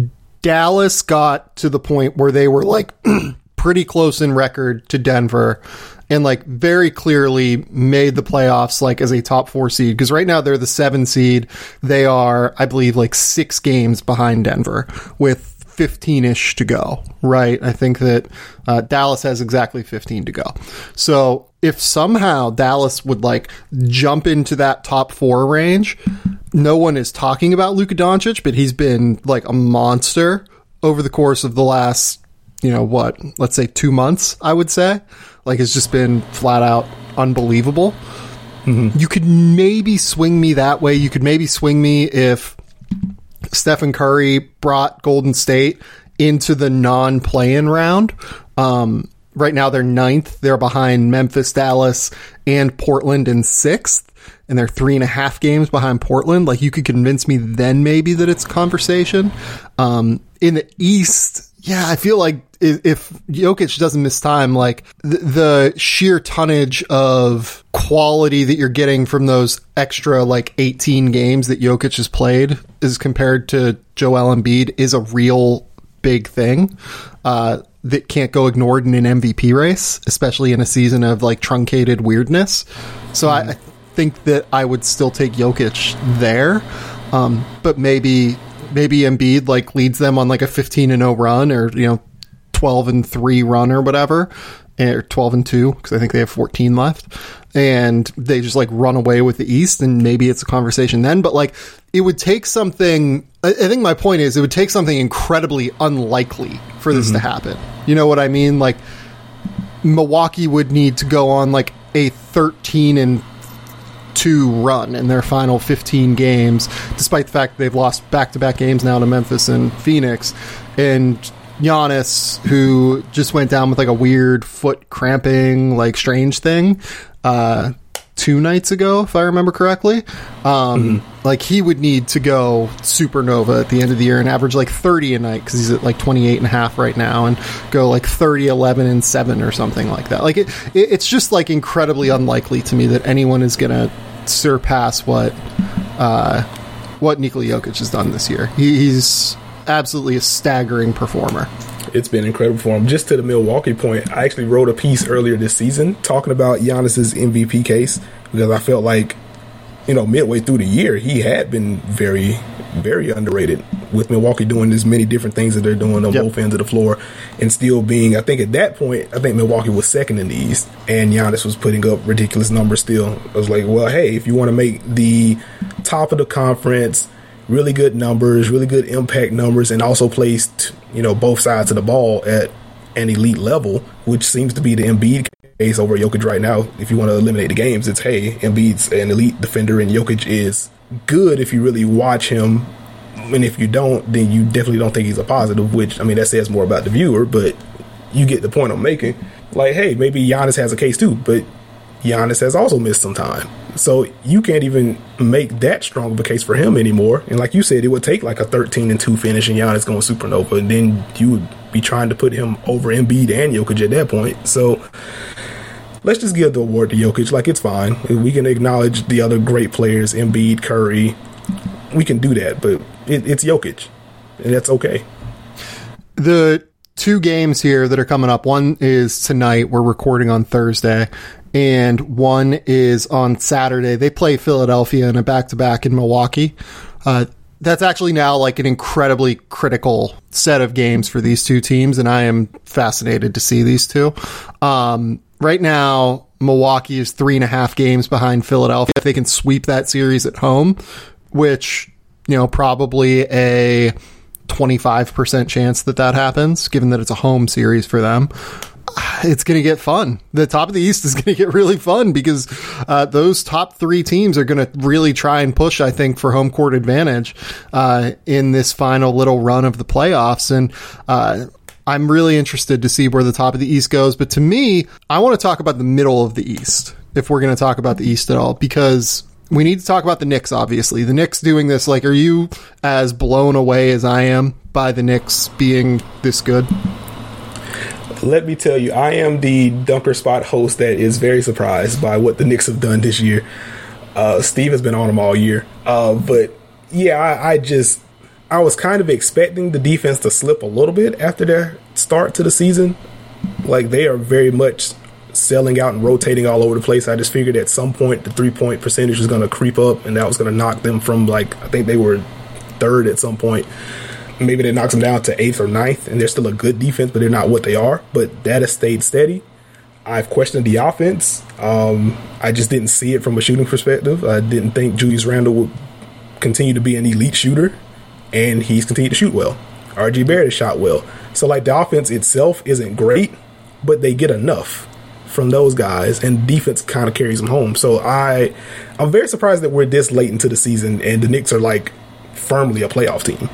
Dallas got to the point where they were like pretty close in record to Denver and like very clearly made the playoffs like as a top four seed, because right now they're the seven seed. They are, I believe, like six games behind Denver with fifteen-ish to go, right? I think that uh, Dallas has exactly fifteen to go. So if somehow Dallas would like jump into that top four range, no one is talking about Luka Doncic, but he's been like a monster over the course of the last, you know, what, let's say two months, I would say. Like, it's just been flat out unbelievable. Mm-hmm. You could maybe swing me that way. You could maybe swing me if Stephen Curry brought Golden State into the non-play-in round. Um, right now they're ninth. They're behind Memphis, Dallas, and Portland in sixth. And they're three and a half games behind Portland. Like, you could convince me then maybe that it's a conversation. Um, in the East, yeah, I feel like if Jokic doesn't miss time, like the, the sheer tonnage of quality that you're getting from those extra like eighteen games that Jokic has played is compared to Joel Embiid is a real big thing uh, that can't go ignored in an M V P race, especially in a season of like truncated weirdness. So mm. I, I think that I would still take Jokic there, um, but maybe maybe Embiid like leads them on like a fifteen and oh run, or you know twelve and three run or whatever, or twelve and two because I think they have fourteen left, and they just like run away with the East, and maybe it's a conversation then. But like it would take something. I think my point is it would take something incredibly unlikely for this mm-hmm. to happen. You know what I mean? Like Milwaukee would need to go on like a thirteen and two run in their final fifteen games, despite the fact they've lost back-to-back games now to Memphis and Phoenix. And Giannis, who just went down with like a weird foot cramping, like strange thing, uh, two nights ago, if I remember correctly. Um, mm-hmm. Like, he would need to go supernova at the end of the year and average like thirty a night, because he's at like twenty-eight and a half right now, and go like thirty, eleven, and seven or something like that. Like, it, it it's just like incredibly unlikely to me that anyone is going to surpass what uh, what Nikola Jokic has done this year. He, he's absolutely a staggering performer. It's been incredible for him. Just to the Milwaukee point, I actually wrote a piece earlier this season talking about Giannis's M V P case, because I felt like, you know, midway through the year, he had been very, very underrated, with Milwaukee doing as many different things that they're doing on yep. both ends of the floor, and still being, I think at that point, I think Milwaukee was second in the East, and Giannis was putting up ridiculous numbers still. I was like, well, hey, if you want to make the top of the conference, really good numbers, really good impact numbers, and also placed, you know, both sides of the ball at an elite level, which seems to be the Embiid case over Jokic right now. If you want to eliminate the games, it's, hey, Embiid's an elite defender and Jokic is good if you really watch him. And if you don't, then you definitely don't think he's a positive, which, I mean, that says more about the viewer, but you get the point I'm making. Like, hey, maybe Giannis has a case too, but Giannis has also missed some time. So you can't even make that strong of a case for him anymore. And like you said, it would take like a thirteen and two finish and Giannis going supernova, and then you would be trying to put him over Embiid and Jokic at that point. So let's just give the award to Jokic. Like, it's fine. We can acknowledge the other great players, Embiid, Curry. We can do that, but it, it's Jokic, and that's okay. The two games here that are coming up, one is tonight. We're recording on Thursday. And one is on Saturday. They play Philadelphia in a back-to-back in Milwaukee. Uh, that's actually now like an incredibly critical set of games for these two teams, and I am fascinated to see these two. Um, right now, Milwaukee is three and a half games behind Philadelphia. If they can sweep that series at home, which, you know, probably a twenty-five percent chance that that happens, given that it's a home series for them. It's going to get fun. The top of the East is going to get really fun, because uh, those top three teams are going to really try and push, I think, for home court advantage uh, in this final little run of the playoffs. And uh, I'm really interested to see where the top of the East goes. But to me, I want to talk about the middle of the East, if we're going to talk about the East at all, because we need to talk about the Knicks, obviously. The Knicks doing this, like, are you as blown away as I am by the Knicks being this good? Let me tell you, I am the Dunker Spot host that is very surprised by what the Knicks have done this year. Uh, Steve has been on them all year. Uh, but, yeah, I, I just, I was kind of expecting the defense to slip a little bit after their start to the season. Like, they are very much selling out and rotating all over the place. I just figured at some point the three-point percentage was going to creep up, and that was going to knock them from, like, I think they were third at some point. Maybe that knocks them down to eighth or ninth, and they're still a good defense, but they're not what they are. But that has stayed steady. I've questioned the offense. Um, I just didn't see it from a shooting perspective. I didn't think Julius Randle would continue to be an elite shooter, and he's continued to shoot well. R J Barrett has shot well. So, like, the offense itself isn't great, but they get enough from those guys, and defense kind of carries them home. So I, I'm very surprised that we're this late into the season, and the Knicks are, like, firmly a playoff team.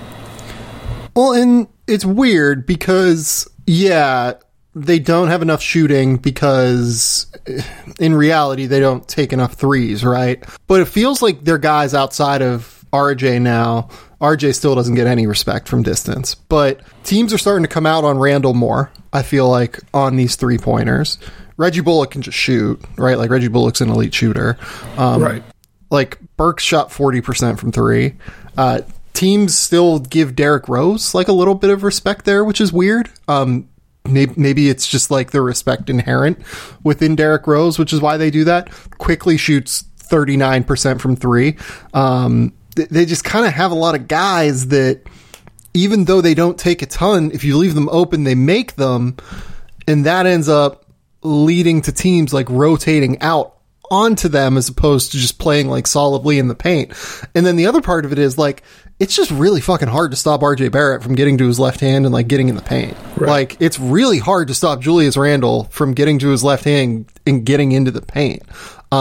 Well, and it's weird because, yeah, they don't have enough shooting because in reality they don't take enough threes, right? But it feels like they're guys outside of R J now. R J still doesn't get any respect from distance, but teams are starting to come out on Randall more, I feel like, on these three-pointers. Reggie Bullock can just shoot, right? Like, Reggie Bullock's an elite shooter. Um, right. Like, Burks shot forty percent from three. Uh, teams still give Derrick Rose like a little bit of respect there, which is weird. Um, maybe, maybe it's just like the respect inherent within Derrick Rose, which is why they do that. Quickly shoots thirty-nine percent from three. Um, th- they just kind of have a lot of guys that, even though they don't take a ton, if you leave them open, they make them. And that ends up leading to teams like rotating out onto them as opposed to just playing like solidly in the paint. And then the other part of it is like, it's just really fucking hard to stop R J Barrett from getting to his left hand and like getting in the paint. Right. Like, it's really hard to stop Julius Randle from getting to his left hand and getting into the paint. Um,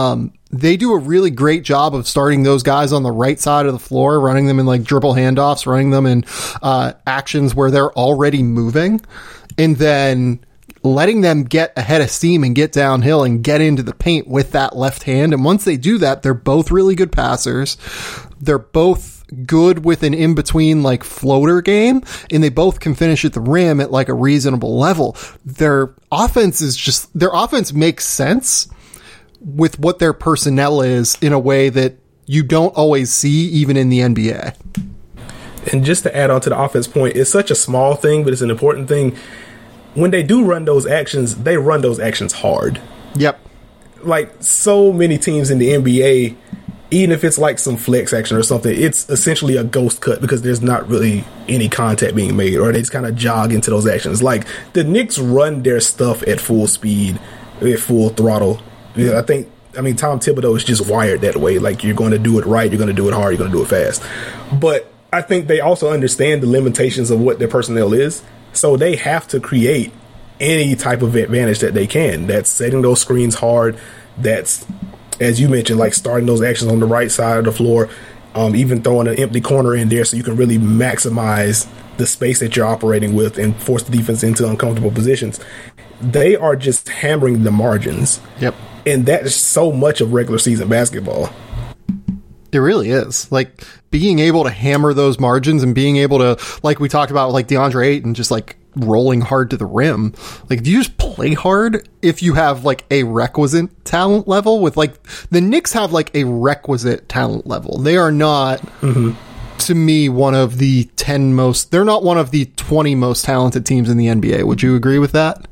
they do a really great job of starting those guys on the right side of the floor, running them in like dribble handoffs, running them in uh, actions where they're already moving, and then letting them get ahead of steam and get downhill and get into the paint with that left hand. And once they do that, they're both really good passers. They're both good with an in-between like floater game, and they both can finish at the rim at like a reasonable level. Their offense is just, their offense makes sense with what their personnel is in a way that you don't always see even in the N B A. And just to add on to the offense point, it's such a small thing, but it's an important thing. When they do run those actions, they run those actions hard. Yep. Like so many teams in the N B A, even if it's like some flex action or something, it's essentially a ghost cut because there's not really any contact being made, or they just kind of jog into those actions. Like the Knicks run their stuff at full speed, at full throttle. Yeah, I think, I mean, Tom Thibodeau is just wired that way. Like you're going to do it right, you're going to do it hard, you're going to do it fast. But I think they also understand the limitations of what their personnel is. So they have to create any type of advantage that they can. That's setting those screens hard. That's, as you mentioned, like starting those actions on the right side of the floor, um, even throwing an empty corner in there so you can really maximize the space that you're operating with and force the defense into uncomfortable positions. They are just hammering the margins. Yep. And that is so much of regular season basketball. It really is. Like being able to hammer those margins and being able to, like we talked about, like DeAndre Ayton just like rolling hard to the rim. Like, do you just play hard if you have like a requisite talent level? With like the Knicks have like a requisite talent level. They are not, mm-hmm. to me, one of the ten most, they're not one of the twenty most talented teams in the N B A. Would you agree with that?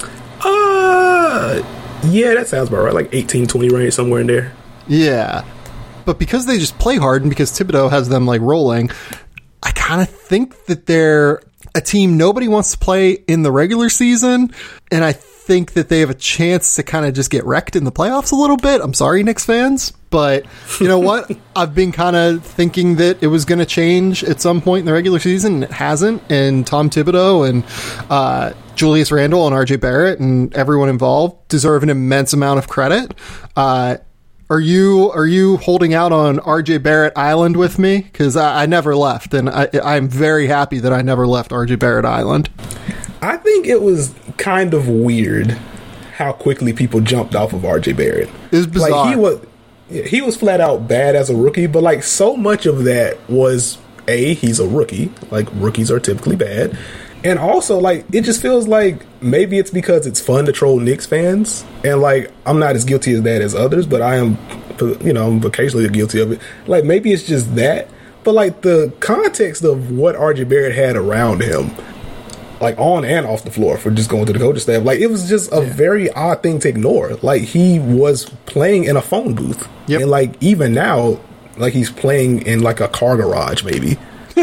Uh, yeah, that sounds about right. Like eighteen, twenty range, somewhere in there. Yeah. But because they just play hard and because Thibodeau has them like rolling, I kind of think that they're a team nobody wants to play in the regular season. And I think that they have a chance to kind of just get wrecked in the playoffs a little bit. I'm sorry, Knicks fans. But you know what? I've been kind of thinking that it was going to change at some point in the regular season. And it hasn't. And Tom Thibodeau and uh, Julius Randle and R J Barrett and everyone involved deserve an immense amount of credit. Uh, Are you are you holding out on R J Barrett Island with me? Because I, I never left, and I, I'm very happy that I never left R J Barrett Island. I think it was kind of weird how quickly people jumped off of R J Barrett. It was bizarre. Like he was, he was flat out bad as a rookie, but like so much of that was A, he's a rookie. Like rookies are typically bad. And also, like, it just feels like maybe it's because it's fun to troll Knicks fans. And, like, I'm not as guilty of that as others, but I am, you know, I'm occasionally guilty of it. Like, maybe it's just that. But, like, the context of what R J Barrett had around him, like, on and off the floor for just going to the coaching staff, like, it was just a yeah. very odd thing to ignore. Like, he was playing in a phone booth. Yep. And, like, even now, like, he's playing in, like, a car garage, maybe.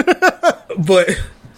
But...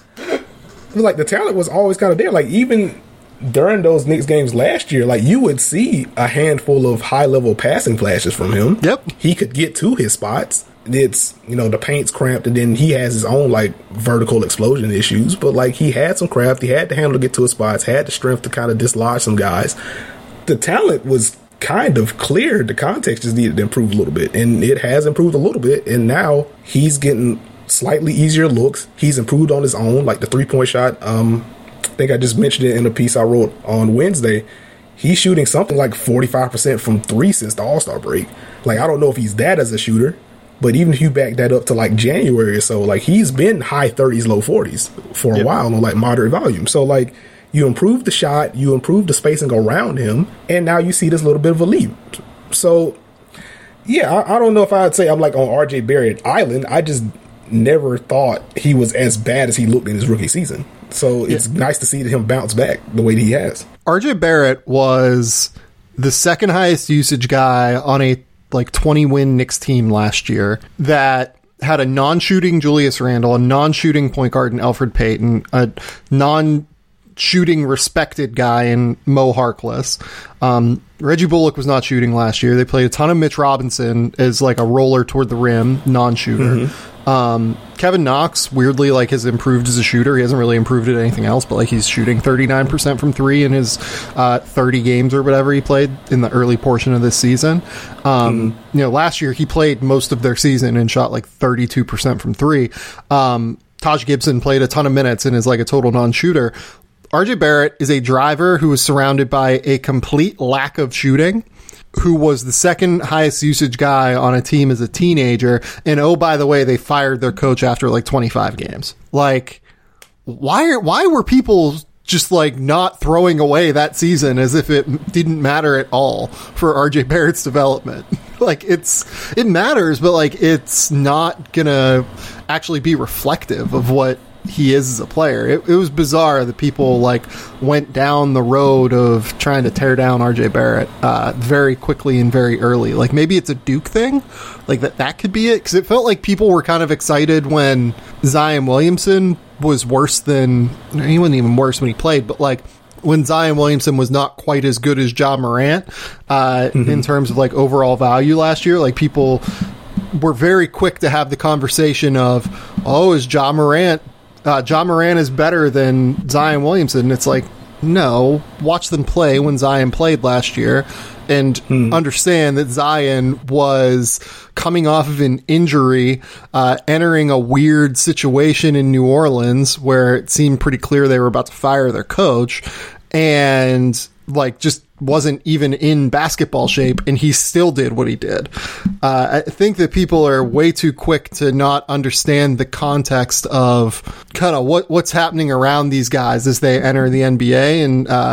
like the talent was always kind of there. Like even during those Knicks games last year, like you would see a handful of high level passing flashes from him. Yep. He could get to his spots. It's, you know, the paint's cramped and then he has his own like vertical explosion issues, but like he had some craft, he had the handle to get to his spots, had the strength to kind of dislodge some guys. The talent was kind of clear. The context just needed to improve a little bit, and it has improved a little bit, and now he's getting slightly easier looks. He's improved on his own, like the three-point shot. Um, I think I just mentioned it in a piece I wrote on Wednesday. He's shooting something like forty-five percent from three since the All-Star break. Like, I don't know if he's that as a shooter, but even if you back that up to like January or so, like he's been high thirties, low forties for a yep. while on like moderate volume. So like you improve the shot, you improve the spacing around him, and now you see this little bit of a leap. So yeah, I, I don't know if I'd say I'm like on R J Barrett Island. I just never thought he was as bad as he looked in his rookie season. So it's yeah. nice to see him bounce back the way that he has. R J Barrett was the second highest usage guy on a like twenty win Knicks team last year that had a non-shooting Julius Randle, a non-shooting point guard in Elfrid Payton, a non-shooting respected guy in Mo Harkless. Um, Reggie Bullock was not shooting last year. They played a ton of Mitch Robinson as like a roller toward the rim, non-shooter. Mm-hmm. Um, Kevin Knox, weirdly, like, has improved as a shooter. He hasn't really improved at anything else, but, like, he's shooting thirty-nine percent from three in his uh, thirty games or whatever he played in the early portion of this season. Um, mm-hmm. You know, last year he played most of their season and shot, like, thirty-two percent from three. Um, Taj Gibson played a ton of minutes and is, like, a total non-shooter. R J Barrett is a driver who is surrounded by a complete lack of shooting, who was the second highest usage guy on a team as a teenager. And oh, by the way, they fired their coach after like twenty-five games. Like, why, why were people just like not throwing away that season as if it didn't matter at all for R J Barrett's development? Like, it's, it matters, but like, it's not gonna actually be reflective of what he is as a player. It, it was bizarre that people like went down the road of trying to tear down R J Barrett uh, very quickly and very early. Like, maybe it's a Duke thing, like that that could be it, because it felt like people were kind of excited when Zion Williamson was worse than, he wasn't even worse when he played, but like when Zion Williamson was not quite as good as Ja Morant uh, mm-hmm. in terms of like overall value last year. Like, people were very quick to have the conversation of, oh, is Ja Morant Uh, Ja Morant is better than Zion Williamson. It's like, no, watch them play when Zion played last year and hmm. understand that Zion was coming off of an injury, uh, entering a weird situation in New Orleans where it seemed pretty clear they were about to fire their coach, and like just wasn't even in basketball shape, and he still did what he did. Uh, I think that people are way too quick to not understand the context of kind of what, what's happening around these guys as they enter the N B A, and uh,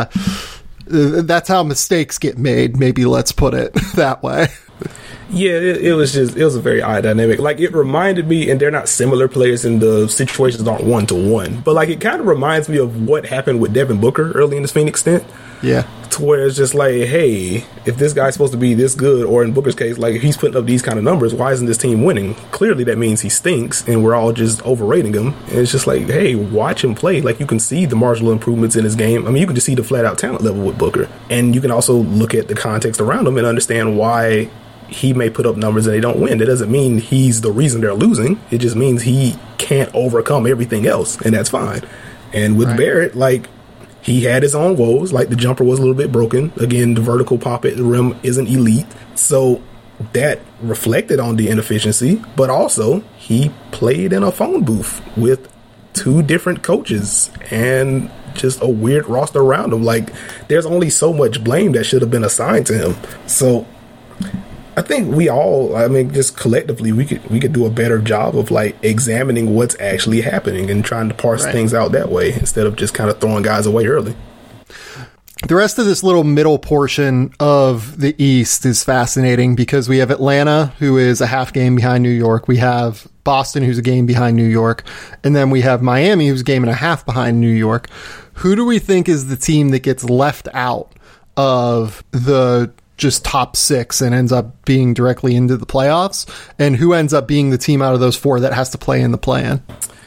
that's how mistakes get made. Maybe let's put it that way. Yeah, it, it was just, it was a very odd dynamic. Like, it reminded me, and they're not similar players and the situations aren't one to one, but like, it kind of reminds me of what happened with Devin Booker early in his Phoenix stint. Yeah. To where it's just like, hey, if this guy's supposed to be this good, or in Booker's case, like, if he's putting up these kind of numbers, why isn't this team winning? Clearly that means he stinks and we're all just overrating him. And it's just like, hey, watch him play. Like, you can see the marginal improvements in his game. I mean, you can just see the flat out talent level with Booker. And you can also look at the context around him and understand why he may put up numbers and they don't win. That doesn't mean he's the reason they're losing. It just means he can't overcome everything else, and that's fine. And with right. Barrett, like, he had his own woes. Like, the jumper was a little bit broken. Again, the vertical pop at the rim isn't elite. So that reflected on the inefficiency. But also, he played in a phone booth with two different coaches and just a weird roster around him. Like, there's only so much blame that should have been assigned to him. So I think we all, I mean, just collectively, we could we could do a better job of like examining what's actually happening and trying to parse right. things out that way instead of just kind of throwing guys away early. The rest of this little middle portion of the East is fascinating because we have Atlanta, who is a half game behind New York. We have Boston, who's a game behind New York. And then we have Miami, who's a game and a half behind New York. Who do we think is the team that gets left out of the just top six and ends up being directly into the playoffs? And who ends up being the team out of those four that has to play in the play-in?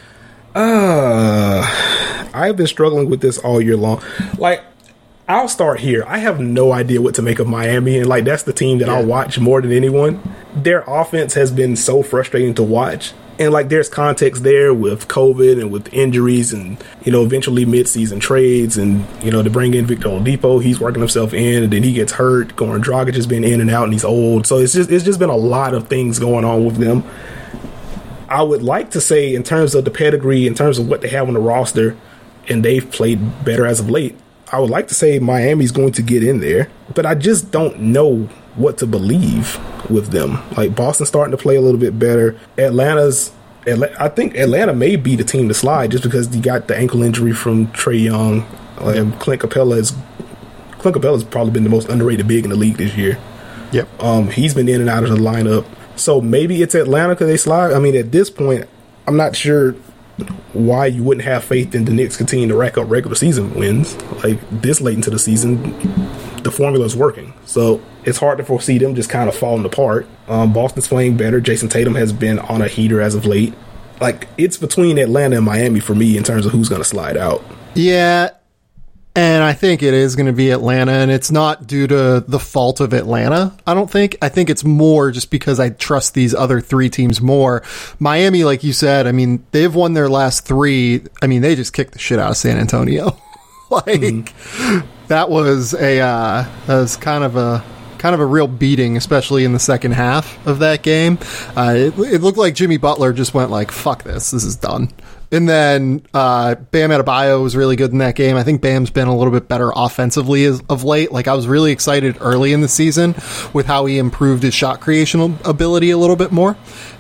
Uh, I've been struggling with this all year long. Like, I'll start here. I have no idea what to make of Miami, and like that's the team that yeah. I'll watch more than anyone. Their offense has been so frustrating to watch. And like there's context there with COVID and with injuries and, you know, eventually mid-season trades and, you know, to bring in Victor Oladipo, he's working himself in and then he gets hurt. Goran Dragic has been in and out and he's old. So it's just it's just been a lot of things going on with them. I would like to say in terms of the pedigree, in terms of what they have on the roster, and they've played better as of late, I would like to say Miami's going to get in there, but I just don't know what to believe with them. Like Boston's starting to play a little bit better. Atlanta's, I think Atlanta may be the team to slide just because you got the ankle injury from Trae Young. Like yep. Clint Capella is, Clint Capella's probably been the most underrated big in the league this year. Yep. Um, he's been in and out of the lineup. So maybe it's Atlanta because they slide. I mean, at this point, I'm not sure why you wouldn't have faith in the Knicks continuing to rack up regular season wins. Like this late into the season, the formula is working. So it's hard to foresee them just kind of falling apart. Um, Boston's playing better. Jason Tatum has been on a heater as of late. Like it's between Atlanta and Miami for me in terms of who's going to slide out. Yeah. And I think it is going to be Atlanta, and it's not due to the fault of Atlanta, I don't think. I think it's more just because I trust these other three teams more. Miami, like you said, I mean, they've won their last three. I mean, they just kicked the shit out of San Antonio. like, mm-hmm. that was a, uh, that was kind of a, kind of a real beating, especially in the second half of that game. Uh, it, it looked like Jimmy Butler just went like, fuck this, this is done. And then uh, Bam Adebayo was really good in that game. I think Bam's been a little bit better offensively as, of late. Like, I was really excited early in the season with how he improved his shot creation ability a little bit more.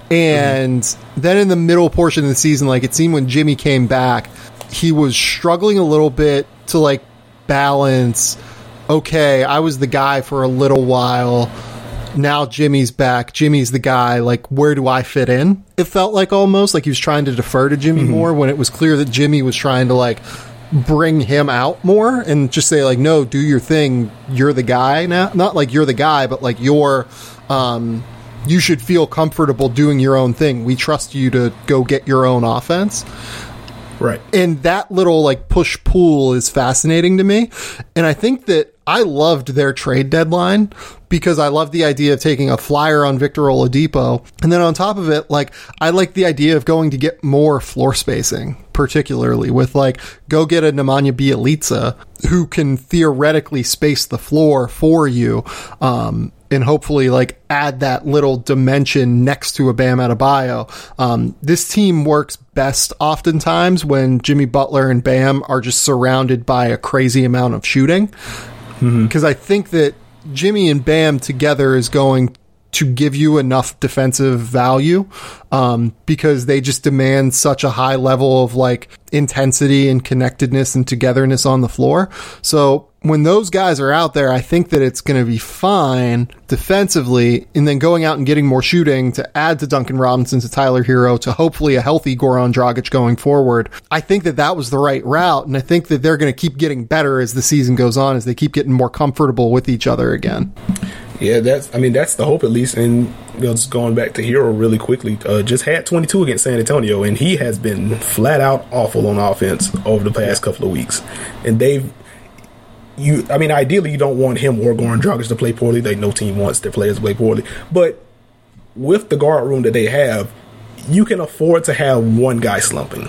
And mm-hmm. then in the middle portion of the season, like, it seemed when Jimmy came back, he was struggling a little bit to, like, balance, okay, I was the guy for a little while. Now Jimmy's back. Jimmy's the guy. Like, where do I fit in? It felt like almost like he was trying to defer to Jimmy mm-hmm. more when it was clear that Jimmy was trying to, like, bring him out more and just say, like, no, do your thing. You're the guy now. Not like you're the guy, but like you're, um, you should feel comfortable doing your own thing. We trust you to go get your own offense. Right. And that little, like, push-pull is fascinating to me. And I think that I loved their trade deadline because I love the idea of taking a flyer on Victor Oladipo. And then on top of it, like, I like the idea of going to get more floor spacing, particularly with, like, go get a Nemanja Bjelica who can theoretically space the floor for you. Um, and hopefully, like, add that little dimension next to a Bam Adebayo. Um, this team works best oftentimes when Jimmy Butler and Bam are just surrounded by a crazy amount of shooting. Because mm-hmm. I think that Jimmy and Bam together is going to give you enough defensive value um, because they just demand such a high level of, like, intensity and connectedness and togetherness on the floor. So when those guys are out there, I think that it's going to be fine defensively, and then going out and getting more shooting to add to Duncan Robinson, to Tyler Hero, to hopefully a healthy Goran Dragic going forward. I think that that was the right route, and I think that they're going to keep getting better as the season goes on, as they keep getting more comfortable with each other again. Yeah, that's, I mean, that's the hope, at least. And, you know, just going back to Hero really quickly, uh, just had twenty-two against San Antonio, and he has been flat out awful on offense over the past couple of weeks. And they've, you, I mean, ideally, you don't want him or Goran Dragic to play poorly. They, no team wants their players to play poorly. But with the guard room that they have, you can afford to have one guy slumping.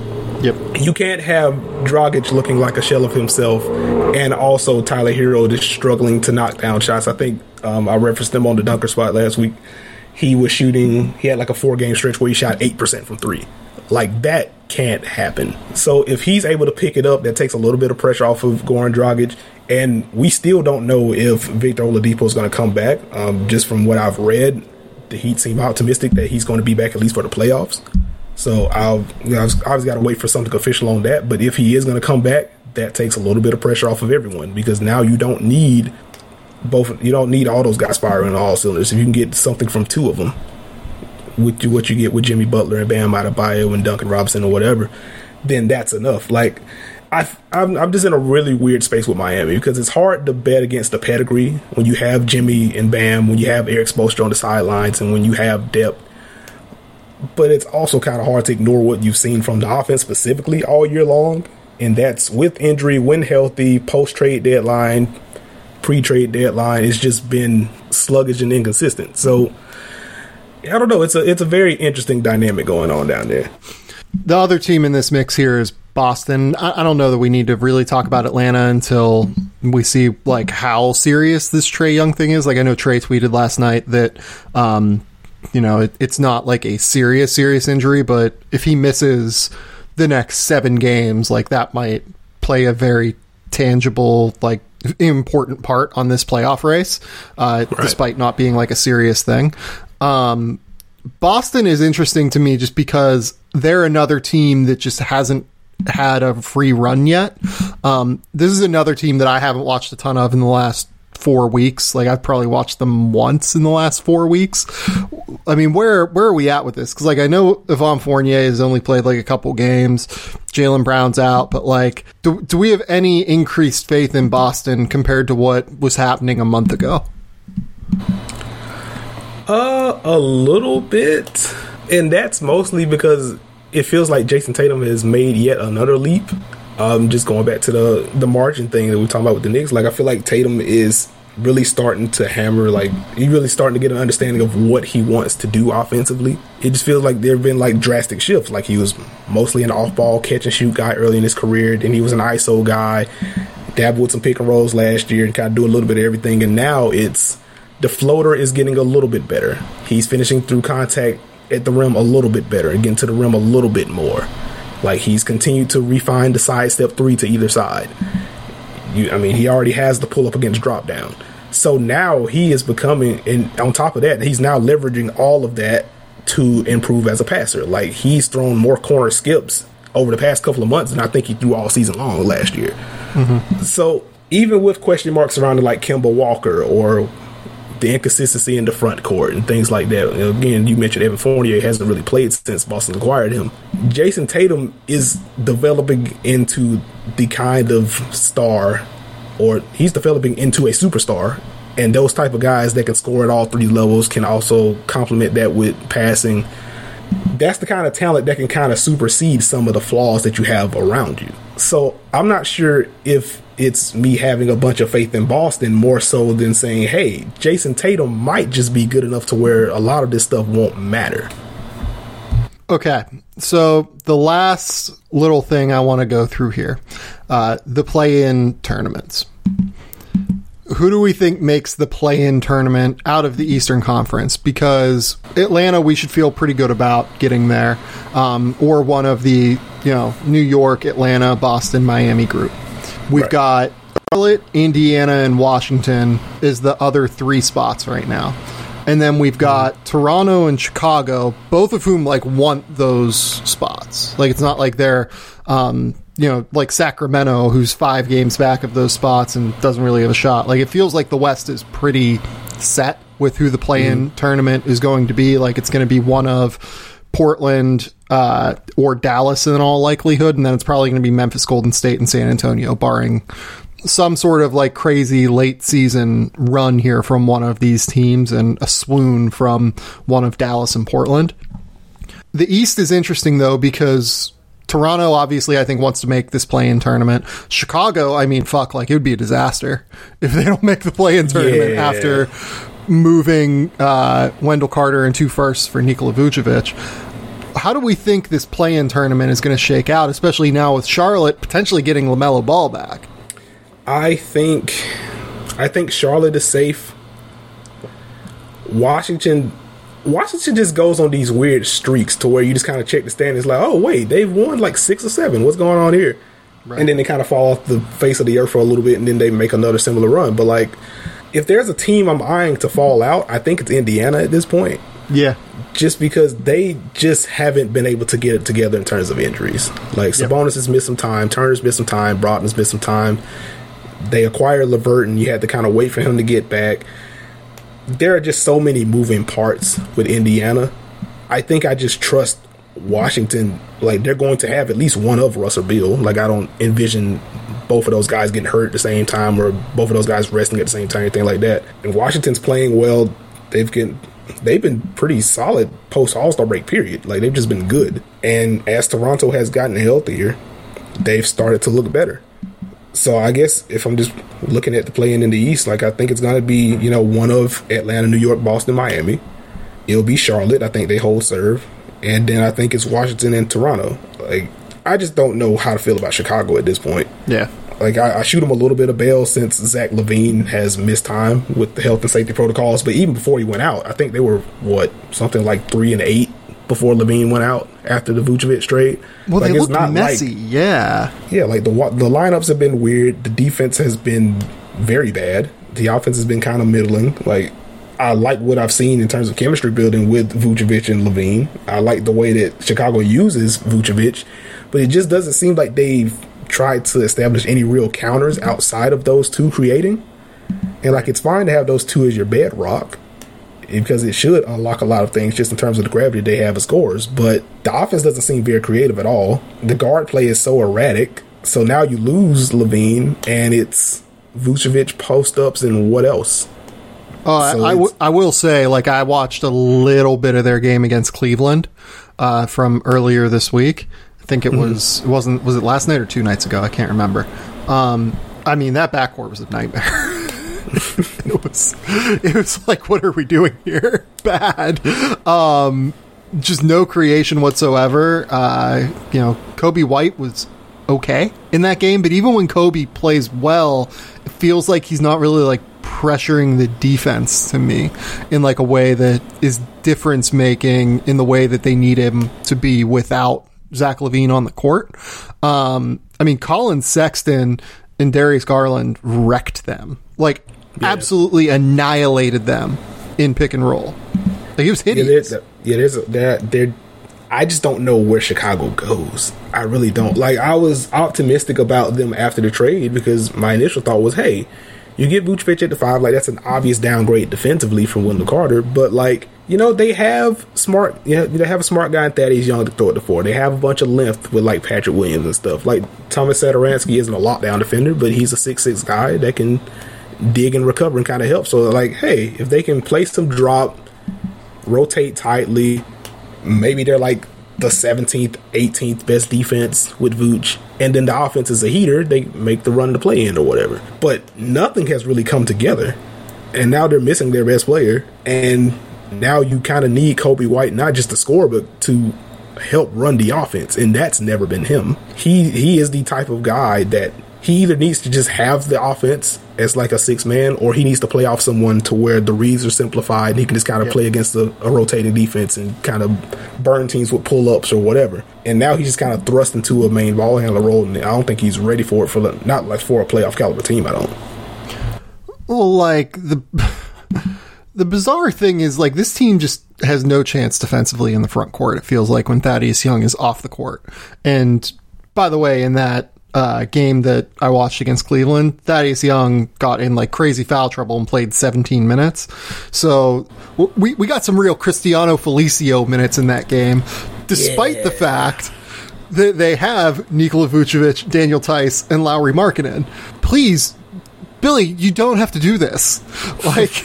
Yep. You can't have Dragic looking like a shell of himself and also Tyler Hero just struggling to knock down shots. I think um, I referenced him on the Dunker Spot last week. He was shooting, he had like a four-game stretch where he shot eight percent from three. Like, that can't happen. So if he's able to pick it up, that takes a little bit of pressure off of Goran Dragic. And we still don't know if Victor Oladipo is going to come back. Um, just from what I've read, the Heat seem optimistic that he's going to be back at least for the playoffs. So I'll, you know, I've always got to wait for something official on that. But if he is going to come back, that takes a little bit of pressure off of everyone, because now you don't need both. You don't need all those guys firing on all cylinders. If you can get something from two of them, with what you get with Jimmy Butler and Bam Adebayo and Duncan Robinson or whatever, then that's enough. Like, I, I'm, I'm just in a really weird space with Miami, because it's hard to bet against the pedigree when you have Jimmy and Bam, when you have Eric Spoelstra on the sidelines, and when you have depth. But it's also kind of hard to ignore what you've seen from the offense specifically all year long. And that's with injury, when healthy, post-trade deadline, pre-trade deadline. It's just been sluggish and inconsistent. So, I don't know. It's a it's a very interesting dynamic going on down there. The other team in this mix here is Boston. I, I don't know that we need to really talk about Atlanta until we see, like, how serious this Trae Young thing is. Like, I know Trae tweeted last night that, um, you know, it, it's not like a serious, serious injury, but if he misses the next seven games, like, that might play a very tangible, like, important part on this playoff race, uh, right. despite not being like a serious thing. Um, Boston is interesting to me just because they're another team that just hasn't had a free run yet. Um, this is another team that I haven't watched a ton of in the last four weeks. Like, I've probably watched them once in the last four weeks. I mean, where where are we at with this? Because, like, I know Evan Fournier has only played like a couple games. Jaylen Brown's out, but, like, do, do we have any increased faith in Boston compared to what was happening a month ago? Uh, a little bit, and that's mostly because it feels like Jason Tatum has made yet another leap. Um, just going back to the the margin thing that we were talking about with the Knicks, like I feel like Tatum is really starting to hammer, like he's really starting to get an understanding of what he wants to do offensively. It just feels like there have been like drastic shifts. Like he was mostly an off-ball catch and shoot guy early in his career, then he was an I S O guy, dabbled with some pick and rolls last year and kind of do a little bit of everything, and now it's the floater is getting a little bit better. He's finishing through contact at the rim a little bit better and getting to the rim a little bit more. Like he's continued to refine the side step three to either side. You, I mean, he already has the pull up against drop down. So now he is becoming, and on top of that, he's now leveraging all of that to improve as a passer. Like he's thrown more corner skips over the past couple of months than I think he threw all season long last year. Mm-hmm. So even with question marks surrounding like Kemba Walker or the inconsistency in the front court and things like that. Again, you mentioned Evan Fournier hasn't really played since Boston acquired him. Jason Tatum is developing into the kind of star, or he's developing into a superstar. And those type of guys that can score at all three levels can also complement that with passing. That's the kind of talent that can kind of supersede some of the flaws that you have around you. So I'm not sure if it's me having a bunch of faith in Boston more so than saying, hey, Jason Tatum might just be good enough to where a lot of this stuff won't matter. Okay, so the last little thing I want to go through here, uh, the play-in tournaments. Who do we think makes the play-in tournament out of the Eastern Conference? Because Atlanta, we should feel pretty good about getting there, um, or one of the, you know, New York, Atlanta, Boston, Miami group. We've right. got Charlotte, Indiana, and Washington is the other three spots right now. And then we've got mm-hmm. Toronto and Chicago, both of whom like want those spots. Like it's not like they're, um, you know, like Sacramento, who's five games back of those spots and doesn't really have a shot. Like it feels like the West is pretty set with who the play-in mm-hmm. tournament is going to be. Like it's going to be one of Portland uh, or Dallas in all likelihood, and then it's probably going to be Memphis, Golden State, and San Antonio, barring some sort of like crazy late season run here from one of these teams and a swoon from one of Dallas and Portland. The East is interesting though because Toronto obviously I think wants to make this play-in tournament. Chicago, I mean, fuck, like it would be a disaster if they don't make the play-in tournament yeah. after moving uh, Wendell Carter and two firsts for Nikola Vucevic. How do we think this play-in tournament is going to shake out, especially now with Charlotte potentially getting LaMelo Ball back? I think I think Charlotte is safe. Washington Washington just goes on these weird streaks to where you just kind of check the standings like, oh, wait, they've won like six or seven. What's going on here? Right. And then they kind of fall off the face of the earth for a little bit, and then they make another similar run. But, like, if there's a team I'm eyeing to fall out, I think it's Indiana at this point. Yeah. Just because they just haven't been able to get it together in terms of injuries. Like, yep. Sabonis has missed some time. Turner's missed some time. Brogdon's missed some time. They acquired LeVert, and you had to kind of wait for him to get back. There are just so many moving parts with Indiana. I think I just trust Washington. Like, they're going to have at least one of Russ or Beal. Like, I don't envision both of those guys getting hurt at the same time or both of those guys resting at the same time, anything like that. And Washington's playing well. They've getting, they've been pretty solid post All-Star break, period. Like, they've just been good. And as Toronto has gotten healthier, they've started to look better. So I guess if I'm just looking at the play-in in the East, like I think it's going to be, you know, one of Atlanta, New York, Boston, Miami. It'll be Charlotte. I think they hold serve. And then I think it's Washington and Toronto. Like, I just don't know how to feel about Chicago at this point. Yeah. Like, I, I shoot them a little bit of bail since Zach LaVine has missed time with the health and safety protocols. But even before he went out, I think they were, what, something like three and eight before LaVine went out after the Vucevic trade. Well, like, they it's look not messy, like, yeah. Yeah, like the the lineups have been weird. The defense has been very bad. The offense has been kind of middling. Like, I like what I've seen in terms of chemistry building with Vucevic and LaVine. I like the way that Chicago uses Vucevic, but it just doesn't seem like they've tried to establish any real counters outside of those two creating. And, like, it's fine to have those two as your bedrock, because it should unlock a lot of things just in terms of the gravity they have as scorers. But the offense doesn't seem very creative at all. The guard play is so erratic. So now you lose LaVine, and it's Vucevic post-ups and what else? Uh, so I, I, w- I will say, like, I watched a little bit of their game against Cleveland uh, from earlier this week. I think it mm-hmm. was, it wasn't, was it last night or two nights ago? I can't remember. Um, I mean, that backcourt was a nightmare. it was, it was like, what are we doing here? Bad. Um, just no creation whatsoever. Uh, you know, Kobe White was okay in that game, but even when Kobe plays well, it feels like he's not really like pressuring the defense to me in like a way that is difference making in the way that they need him to be without Zach LaVine on the court. Um, I mean, Colin Sexton and Darius Garland wrecked them, like yeah. absolutely annihilated them in pick and roll. Like, it was hideous. Yeah, yeah there's a, there, there. I just don't know where Chicago goes. I really don't. Like, I was optimistic about them after the trade because my initial thought was, hey, you get Vucevic at the five, like, that's an obvious downgrade defensively from Wendell Carter, but, like, you know, they have smart, you know, they have a smart guy in Thaddeus Young to throw it to four. They have a bunch of length with, like, Patrick Williams and stuff. Like, Thomas Satoransky isn't a lockdown defender, but he's a six six guy that can dig and recover and kind of help. So, like, hey, if they can play some drop, rotate tightly, maybe they're like the seventeenth, eighteenth best defense with Vooch, and then the offense is a heater, they make the run to play in or whatever. But nothing has really come together, and now they're missing their best player, and now you kind of need Kobe White not just to score, but to help run the offense, and that's never been him. He he is the type of guy that he either needs to just have the offense as like a six-man, or he needs to play off someone to where the reads are simplified and he can just kind of yep. play against a, a rotating defense and kind of burn teams with pull-ups or whatever. And now he's just kind of thrust into a main ball handler role, and I don't think he's ready for it, for not like for a playoff caliber team, I don't. Well, like, the the bizarre thing is, like, this team just has no chance defensively in the front court, it feels like, when Thaddeus Young is off the court. And, by the way, in that Uh, game that I watched against Cleveland, Thaddeus Young got in like crazy foul trouble and played seventeen minutes. So we we got some real Cristiano Felicio minutes in that game, despite yeah. the fact that they have Nikola Vucevic, Daniel Tice, and Lauri Markkanen. Please, Billy, you don't have to do this. Like,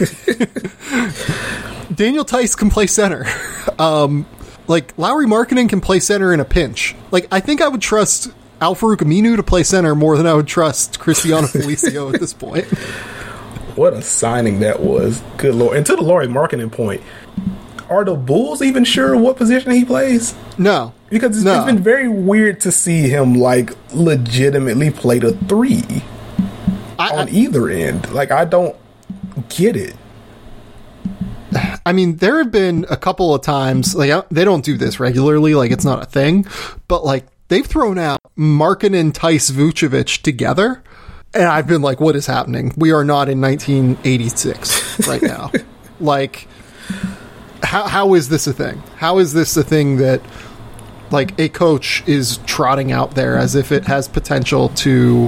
Daniel Tice can play center. Um, like, Lauri Markkanen can play center in a pinch. Like, I think I would trust Al-Farouq Aminu to play center more than I would trust Cristiano Felicio at this point. What a signing that was. Good Lord. And to the Lauri Markkanen point, are the Bulls even sure what position he plays? No. Because it's, no. it's been very weird to see him, like, legitimately play the three I, on I, either end. Like, I don't get it. I mean, there have been a couple of times, like, they don't do this regularly, like, it's not a thing, but, like, they've thrown out Markkanen, Tice, Vucevic together, and I've been like, what is happening? We are not in nineteen eighty-six right now. Like, how how is this a thing? How is this a thing that, like, a coach is trotting out there as if it has potential to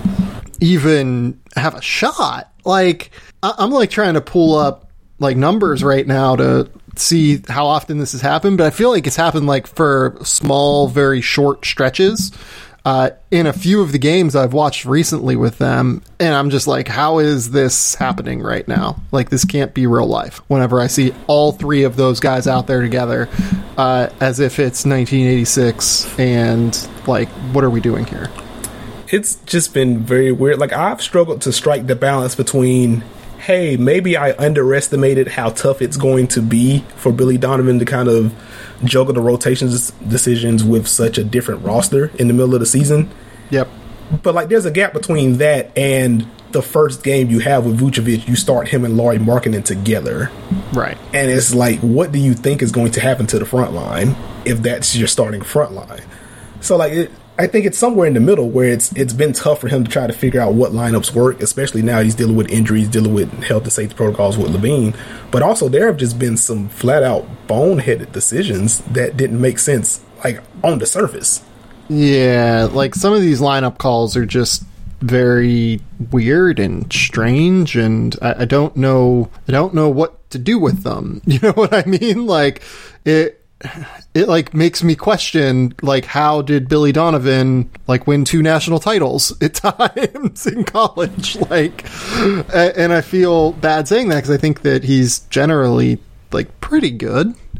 even have a shot? Like, I- I'm, like, trying to pull up, like, numbers right now to see how often this has happened, but I feel like it's happened like for small, very short stretches uh, in a few of the games I've watched recently with them, and I'm just like, how is this happening right now? Like, this can't be real life. Whenever I see all three of those guys out there together, uh, as if it's nineteen eighty-six, and like, what are we doing here? It's just been very weird. Like, I've struggled to strike the balance between, hey, maybe I underestimated how tough it's going to be for Billy Donovan to kind of juggle the rotations decisions with such a different roster in the middle of the season. Yep. But, like, there's a gap between that and the first game you have with Vucevic. You start him and Lauri Markkanen together. Right. And it's like, what do you think is going to happen to the front line if that's your starting front line? So, like, it, I think it's somewhere in the middle where it's it's been tough for him to try to figure out what lineups work, especially now he's dealing with injuries, dealing with health and safety protocols with LaVine. But also there have just been some flat out boneheaded decisions that didn't make sense, like, on the surface. Yeah, like, some of these lineup calls are just very weird and strange, and I, I don't know I don't know what to do with them. You know what I mean? Like, it it like makes me question, like, how did Billy Donovan like win two national titles at times in college? Like, and I feel bad saying that because I think that he's generally like pretty good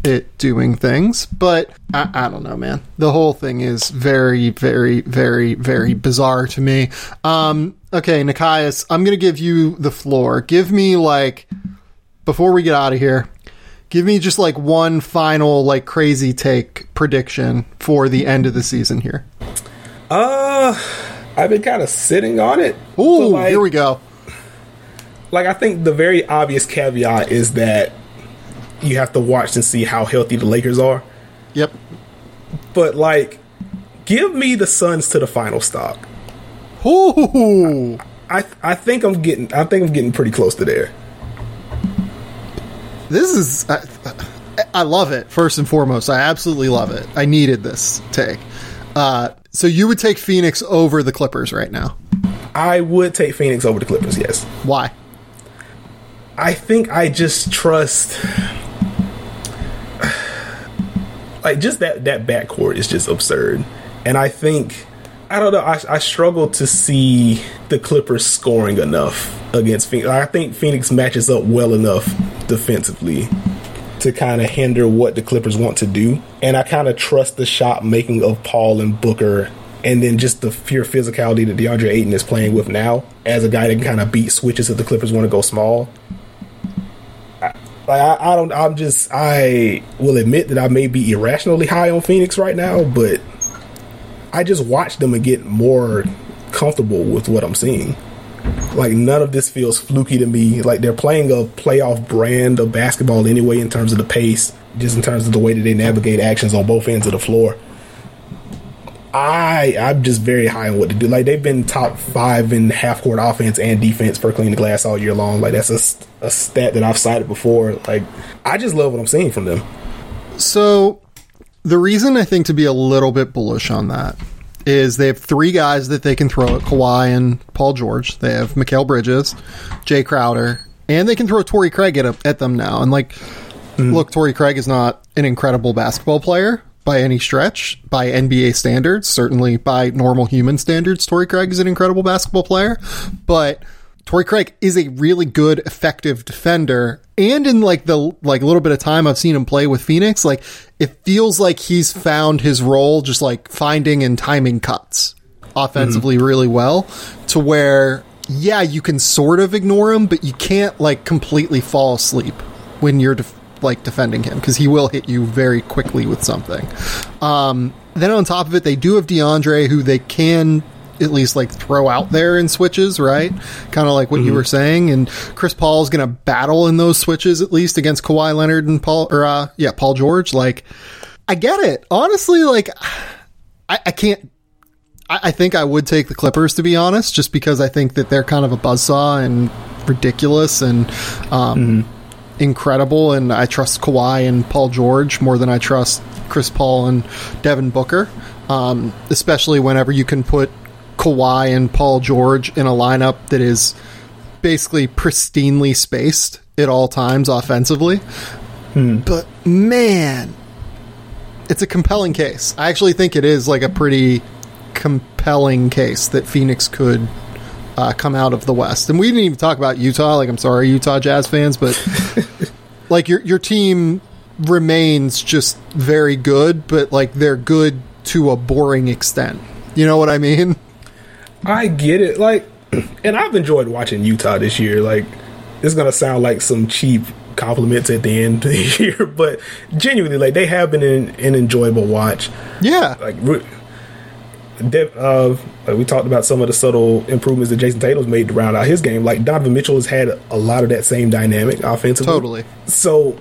it doing things, but I, I don't know, man. The whole thing is very, very, very, very bizarre to me. Um, okay, Nekias, I'm going to give you the floor. Give me, like, before we get out of here, give me just, like, one final, like, crazy take prediction for the end of the season here. Uh, I've been kind of sitting on it. Ooh, like, here we go. Like, I think the very obvious caveat is that you have to watch and see how healthy the Lakers are. Yep. But, like, give me the Suns to the final stop. Ooh. I I think I'm getting I think I'm getting pretty close to there. This is I, I love it. First and foremost, I absolutely love it. I needed this take. Uh, so you would take Phoenix over the Clippers right now? I would take Phoenix over the Clippers. Yes. Why? I think I just trust. Like, just that, that backcourt is just absurd. And I think, I don't know, I, I struggle to see the Clippers scoring enough against Phoenix. I think Phoenix matches up well enough defensively to kind of hinder what the Clippers want to do. And I kind of trust the shot making of Paul and Booker, and then just the pure physicality that DeAndre Ayton is playing with now as a guy that can kind of beat switches if the Clippers want to go small. Like, I, I don't, I'm just, I will admit that I may be irrationally high on Phoenix right now, but I just watch them and get more comfortable with what I'm seeing. Like, none of this feels fluky to me. Like, they're playing a playoff brand of basketball anyway in terms of the pace, just in terms of the way that they navigate actions on both ends of the floor. I, I'm just very high on what to do. Like, they've been top five in half-court offense and defense per clean the glass all year long. Like, that's a, a stat that I've cited before. Like, I just love what I'm seeing from them. So, the reason I think to be a little bit bullish on that is they have three guys that they can throw at Kawhi and Paul George. They have Mikal Bridges, Jay Crowder, and they can throw Torrey Craig at, at them now. And, like, mm. look, Torrey Craig is not an incredible basketball player by any stretch, by N B A standards, certainly by normal human standards. Torrey Craig is an incredible basketball player, but Torrey Craig is a really good, effective defender. And in like the like little bit of time I've seen him play with Phoenix, like it feels like he's found his role, just like finding and timing cuts offensively mm-hmm. really well, to where, yeah, you can sort of ignore him, but you can't like completely fall asleep when you're def- like defending him, because he will hit you very quickly with something. Um, then on top of it, they do have DeAndre, who they can at least like throw out there in switches, right? Kind of like what mm-hmm. you were saying. And Chris Paul is going to battle in those switches at least against Kawhi Leonard and Paul, or uh, yeah, Paul George. Like, I get it. Honestly, like, I, I can't. I, I think I would take the Clippers, to be honest, just because I think that they're kind of a buzzsaw and ridiculous and um, mm-hmm. incredible, and I trust Kawhi and Paul George more than I trust Chris Paul and Devin Booker, um, especially whenever you can put Kawhi and Paul George in a lineup that is basically pristinely spaced at all times offensively. Hmm. But man, it's a compelling case. I actually think it is like a pretty compelling case that Phoenix could uh, come out of the West. And we didn't even talk about Utah. Like, I'm sorry, Utah Jazz fans, but like your your team remains just very good, but like they're good to a boring extent. You know what I mean? I get it. Like, and I've enjoyed watching Utah this year. Like, it's going to sound like some cheap compliments at the end of the year, but genuinely, like, they have been an, an enjoyable watch. Yeah. Like, uh, like, we talked about some of the subtle improvements that Jason Tatum's made to round out his game. Like, Donovan Mitchell has had a lot of that same dynamic offensively. Totally. So,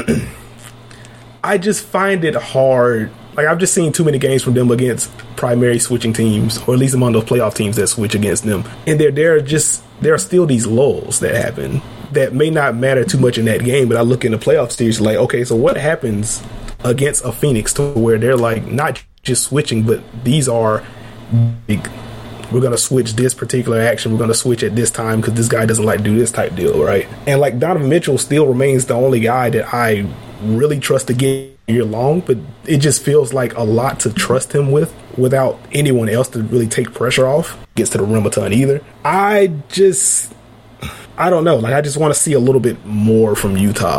I just find it hard. Like, I've just seen too many games from them against primary switching teams, or at least among those playoff teams that switch against them. And there, there are just there are still these lulls that happen that may not matter too much in that game. But I look in the playoff series like, okay, so what happens against a Phoenix to where they're like not just switching, but these are big. We're going to switch this particular action. We're going to switch at this time because this guy doesn't like to do this type deal, right? And like Donovan Mitchell still remains the only guy that I really trust to get year long, but it just feels like a lot to trust him with without anyone else to really take pressure off. Gets to the rim a ton either. I just, I don't know. Like, I just want to see a little bit more from Utah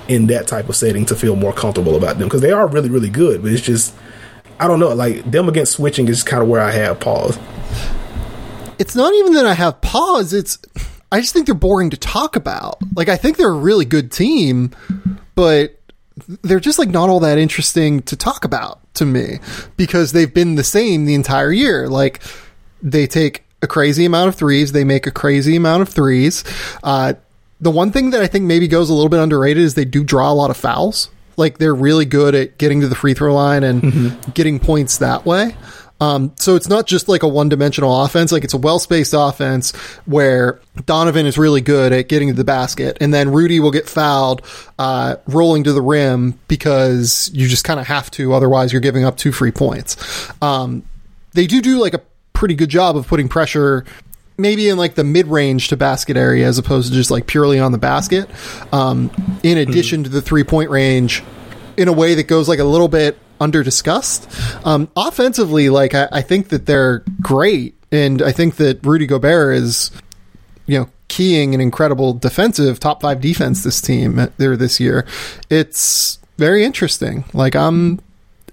in that type of setting to feel more comfortable about them, because they are really, really good. But it's just, I don't know, like them against switching is kind of where I have pause. It's not even that I have pause. It's, I just think they're boring to talk about. Like, I think they're a really good team, but they're just like not all that interesting to talk about to me, because they've been the same the entire year. Like, they take a crazy amount of threes. They make a crazy amount of threes. Uh, the one thing that I think maybe goes a little bit underrated is they do draw a lot of fouls. Like, they're really good at getting to the free throw line and mm-hmm. getting points that way. Um, so it's not just like a one-dimensional offense. Like, it's a well-spaced offense where Donovan is really good at getting to the basket, and then Rudy will get fouled uh, rolling to the rim because you just kind of have to. Otherwise, you're giving up two free points. Um, they do do like a pretty good job of putting pressure maybe in like the mid-range to basket area as opposed to just like purely on the basket. Um, in addition mm-hmm. to the three-point range, in a way that goes like a little bit under discussed. Um, offensively, like I, I think that they're great, and I think that Rudy Gobert is, you know, keying an incredible defensive top five defense this team there this year. It's very interesting. Like I'm,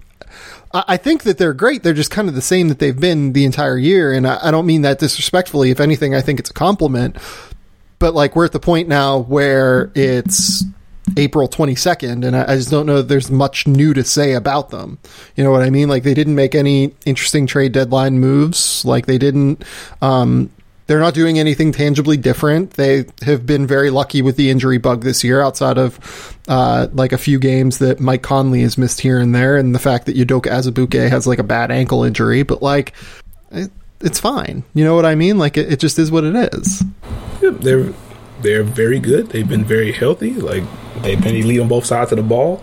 I think that they're great. They're just kind of the same that they've been the entire year, and I, I don't mean that disrespectfully. If anything, I think it's a compliment. But like we're at the point now where it's April twenty-second, and I, I just don't know that there's much new to say about them. You know what I mean? Like, they didn't make any interesting trade deadline moves. Like, they didn't, um, they're not doing anything tangibly different. They have been very lucky with the injury bug this year, outside of, uh, like a few games that Mike Conley has missed here and there, and the fact that Udoka Azubuike has like a bad ankle injury, but like, it, it's fine. You know what I mean? Like, it, it just is what it is. Yeah, they're, they're very good. They've been very healthy. Like, they've been elite on both sides of the ball.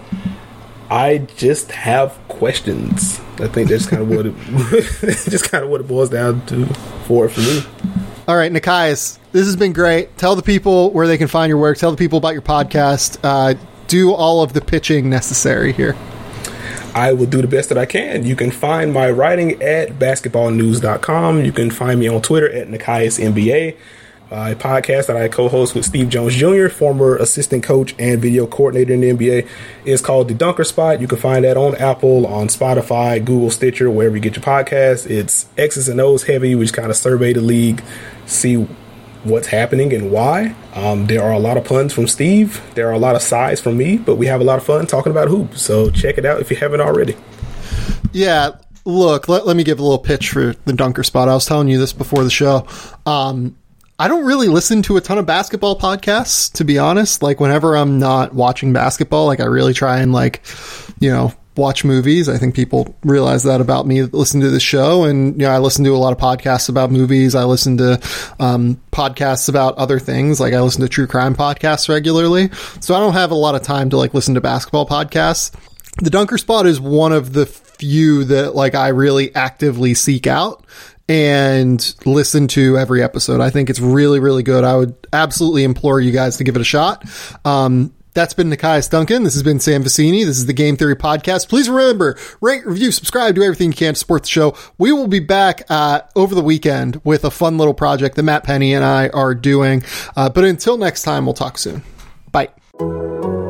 I just have questions. I think that's kind of what it just kind of what it boils down to for for me. All right, Nekias, this has been great. Tell the people where they can find your work. Tell the people about your podcast. Uh, do all of the pitching necessary here. I will do the best that I can. You can find my writing at basketball news dot com. You can find me on Twitter at Nekias N B A. Uh, a podcast that I co-host with Steve Jones Junior, former assistant coach and video coordinator in the N B A, is called The Dunker Spot. You can find that on Apple, on Spotify, Google, Stitcher, wherever you get your podcasts. It's X's and O's heavy. We just kind of survey the league, see what's happening and why. Um, there are a lot of puns from Steve. There are a lot of sighs from me, but we have a lot of fun talking about hoops. So check it out if you haven't already. Yeah, look, let, let me give a little pitch for The Dunker Spot. I was telling you this before the show. Um, I don't really listen to a ton of basketball podcasts, to be honest. Like, whenever I'm not watching basketball, like, I really try and, like, you know, watch movies. I think people realize that about me that listen to this show. And, you know, I listen to a lot of podcasts about movies. I listen to um, podcasts about other things. Like, I listen to true crime podcasts regularly. So I don't have a lot of time to, like, listen to basketball podcasts. The Dunker Spot is one of the few that, like, I really actively seek out and listen to every episode. I think it's really, really good. I would absolutely implore you guys to give it a shot. Um, that's been Nekias Duncan. This has been Sam Vecini. This is the Game Theory Podcast. Please remember, rate, review, subscribe, do everything you can to support the show. We will be back uh, over the weekend with a fun little project that Matt Penny and I are doing. Uh, but until next time, we'll talk soon. Bye.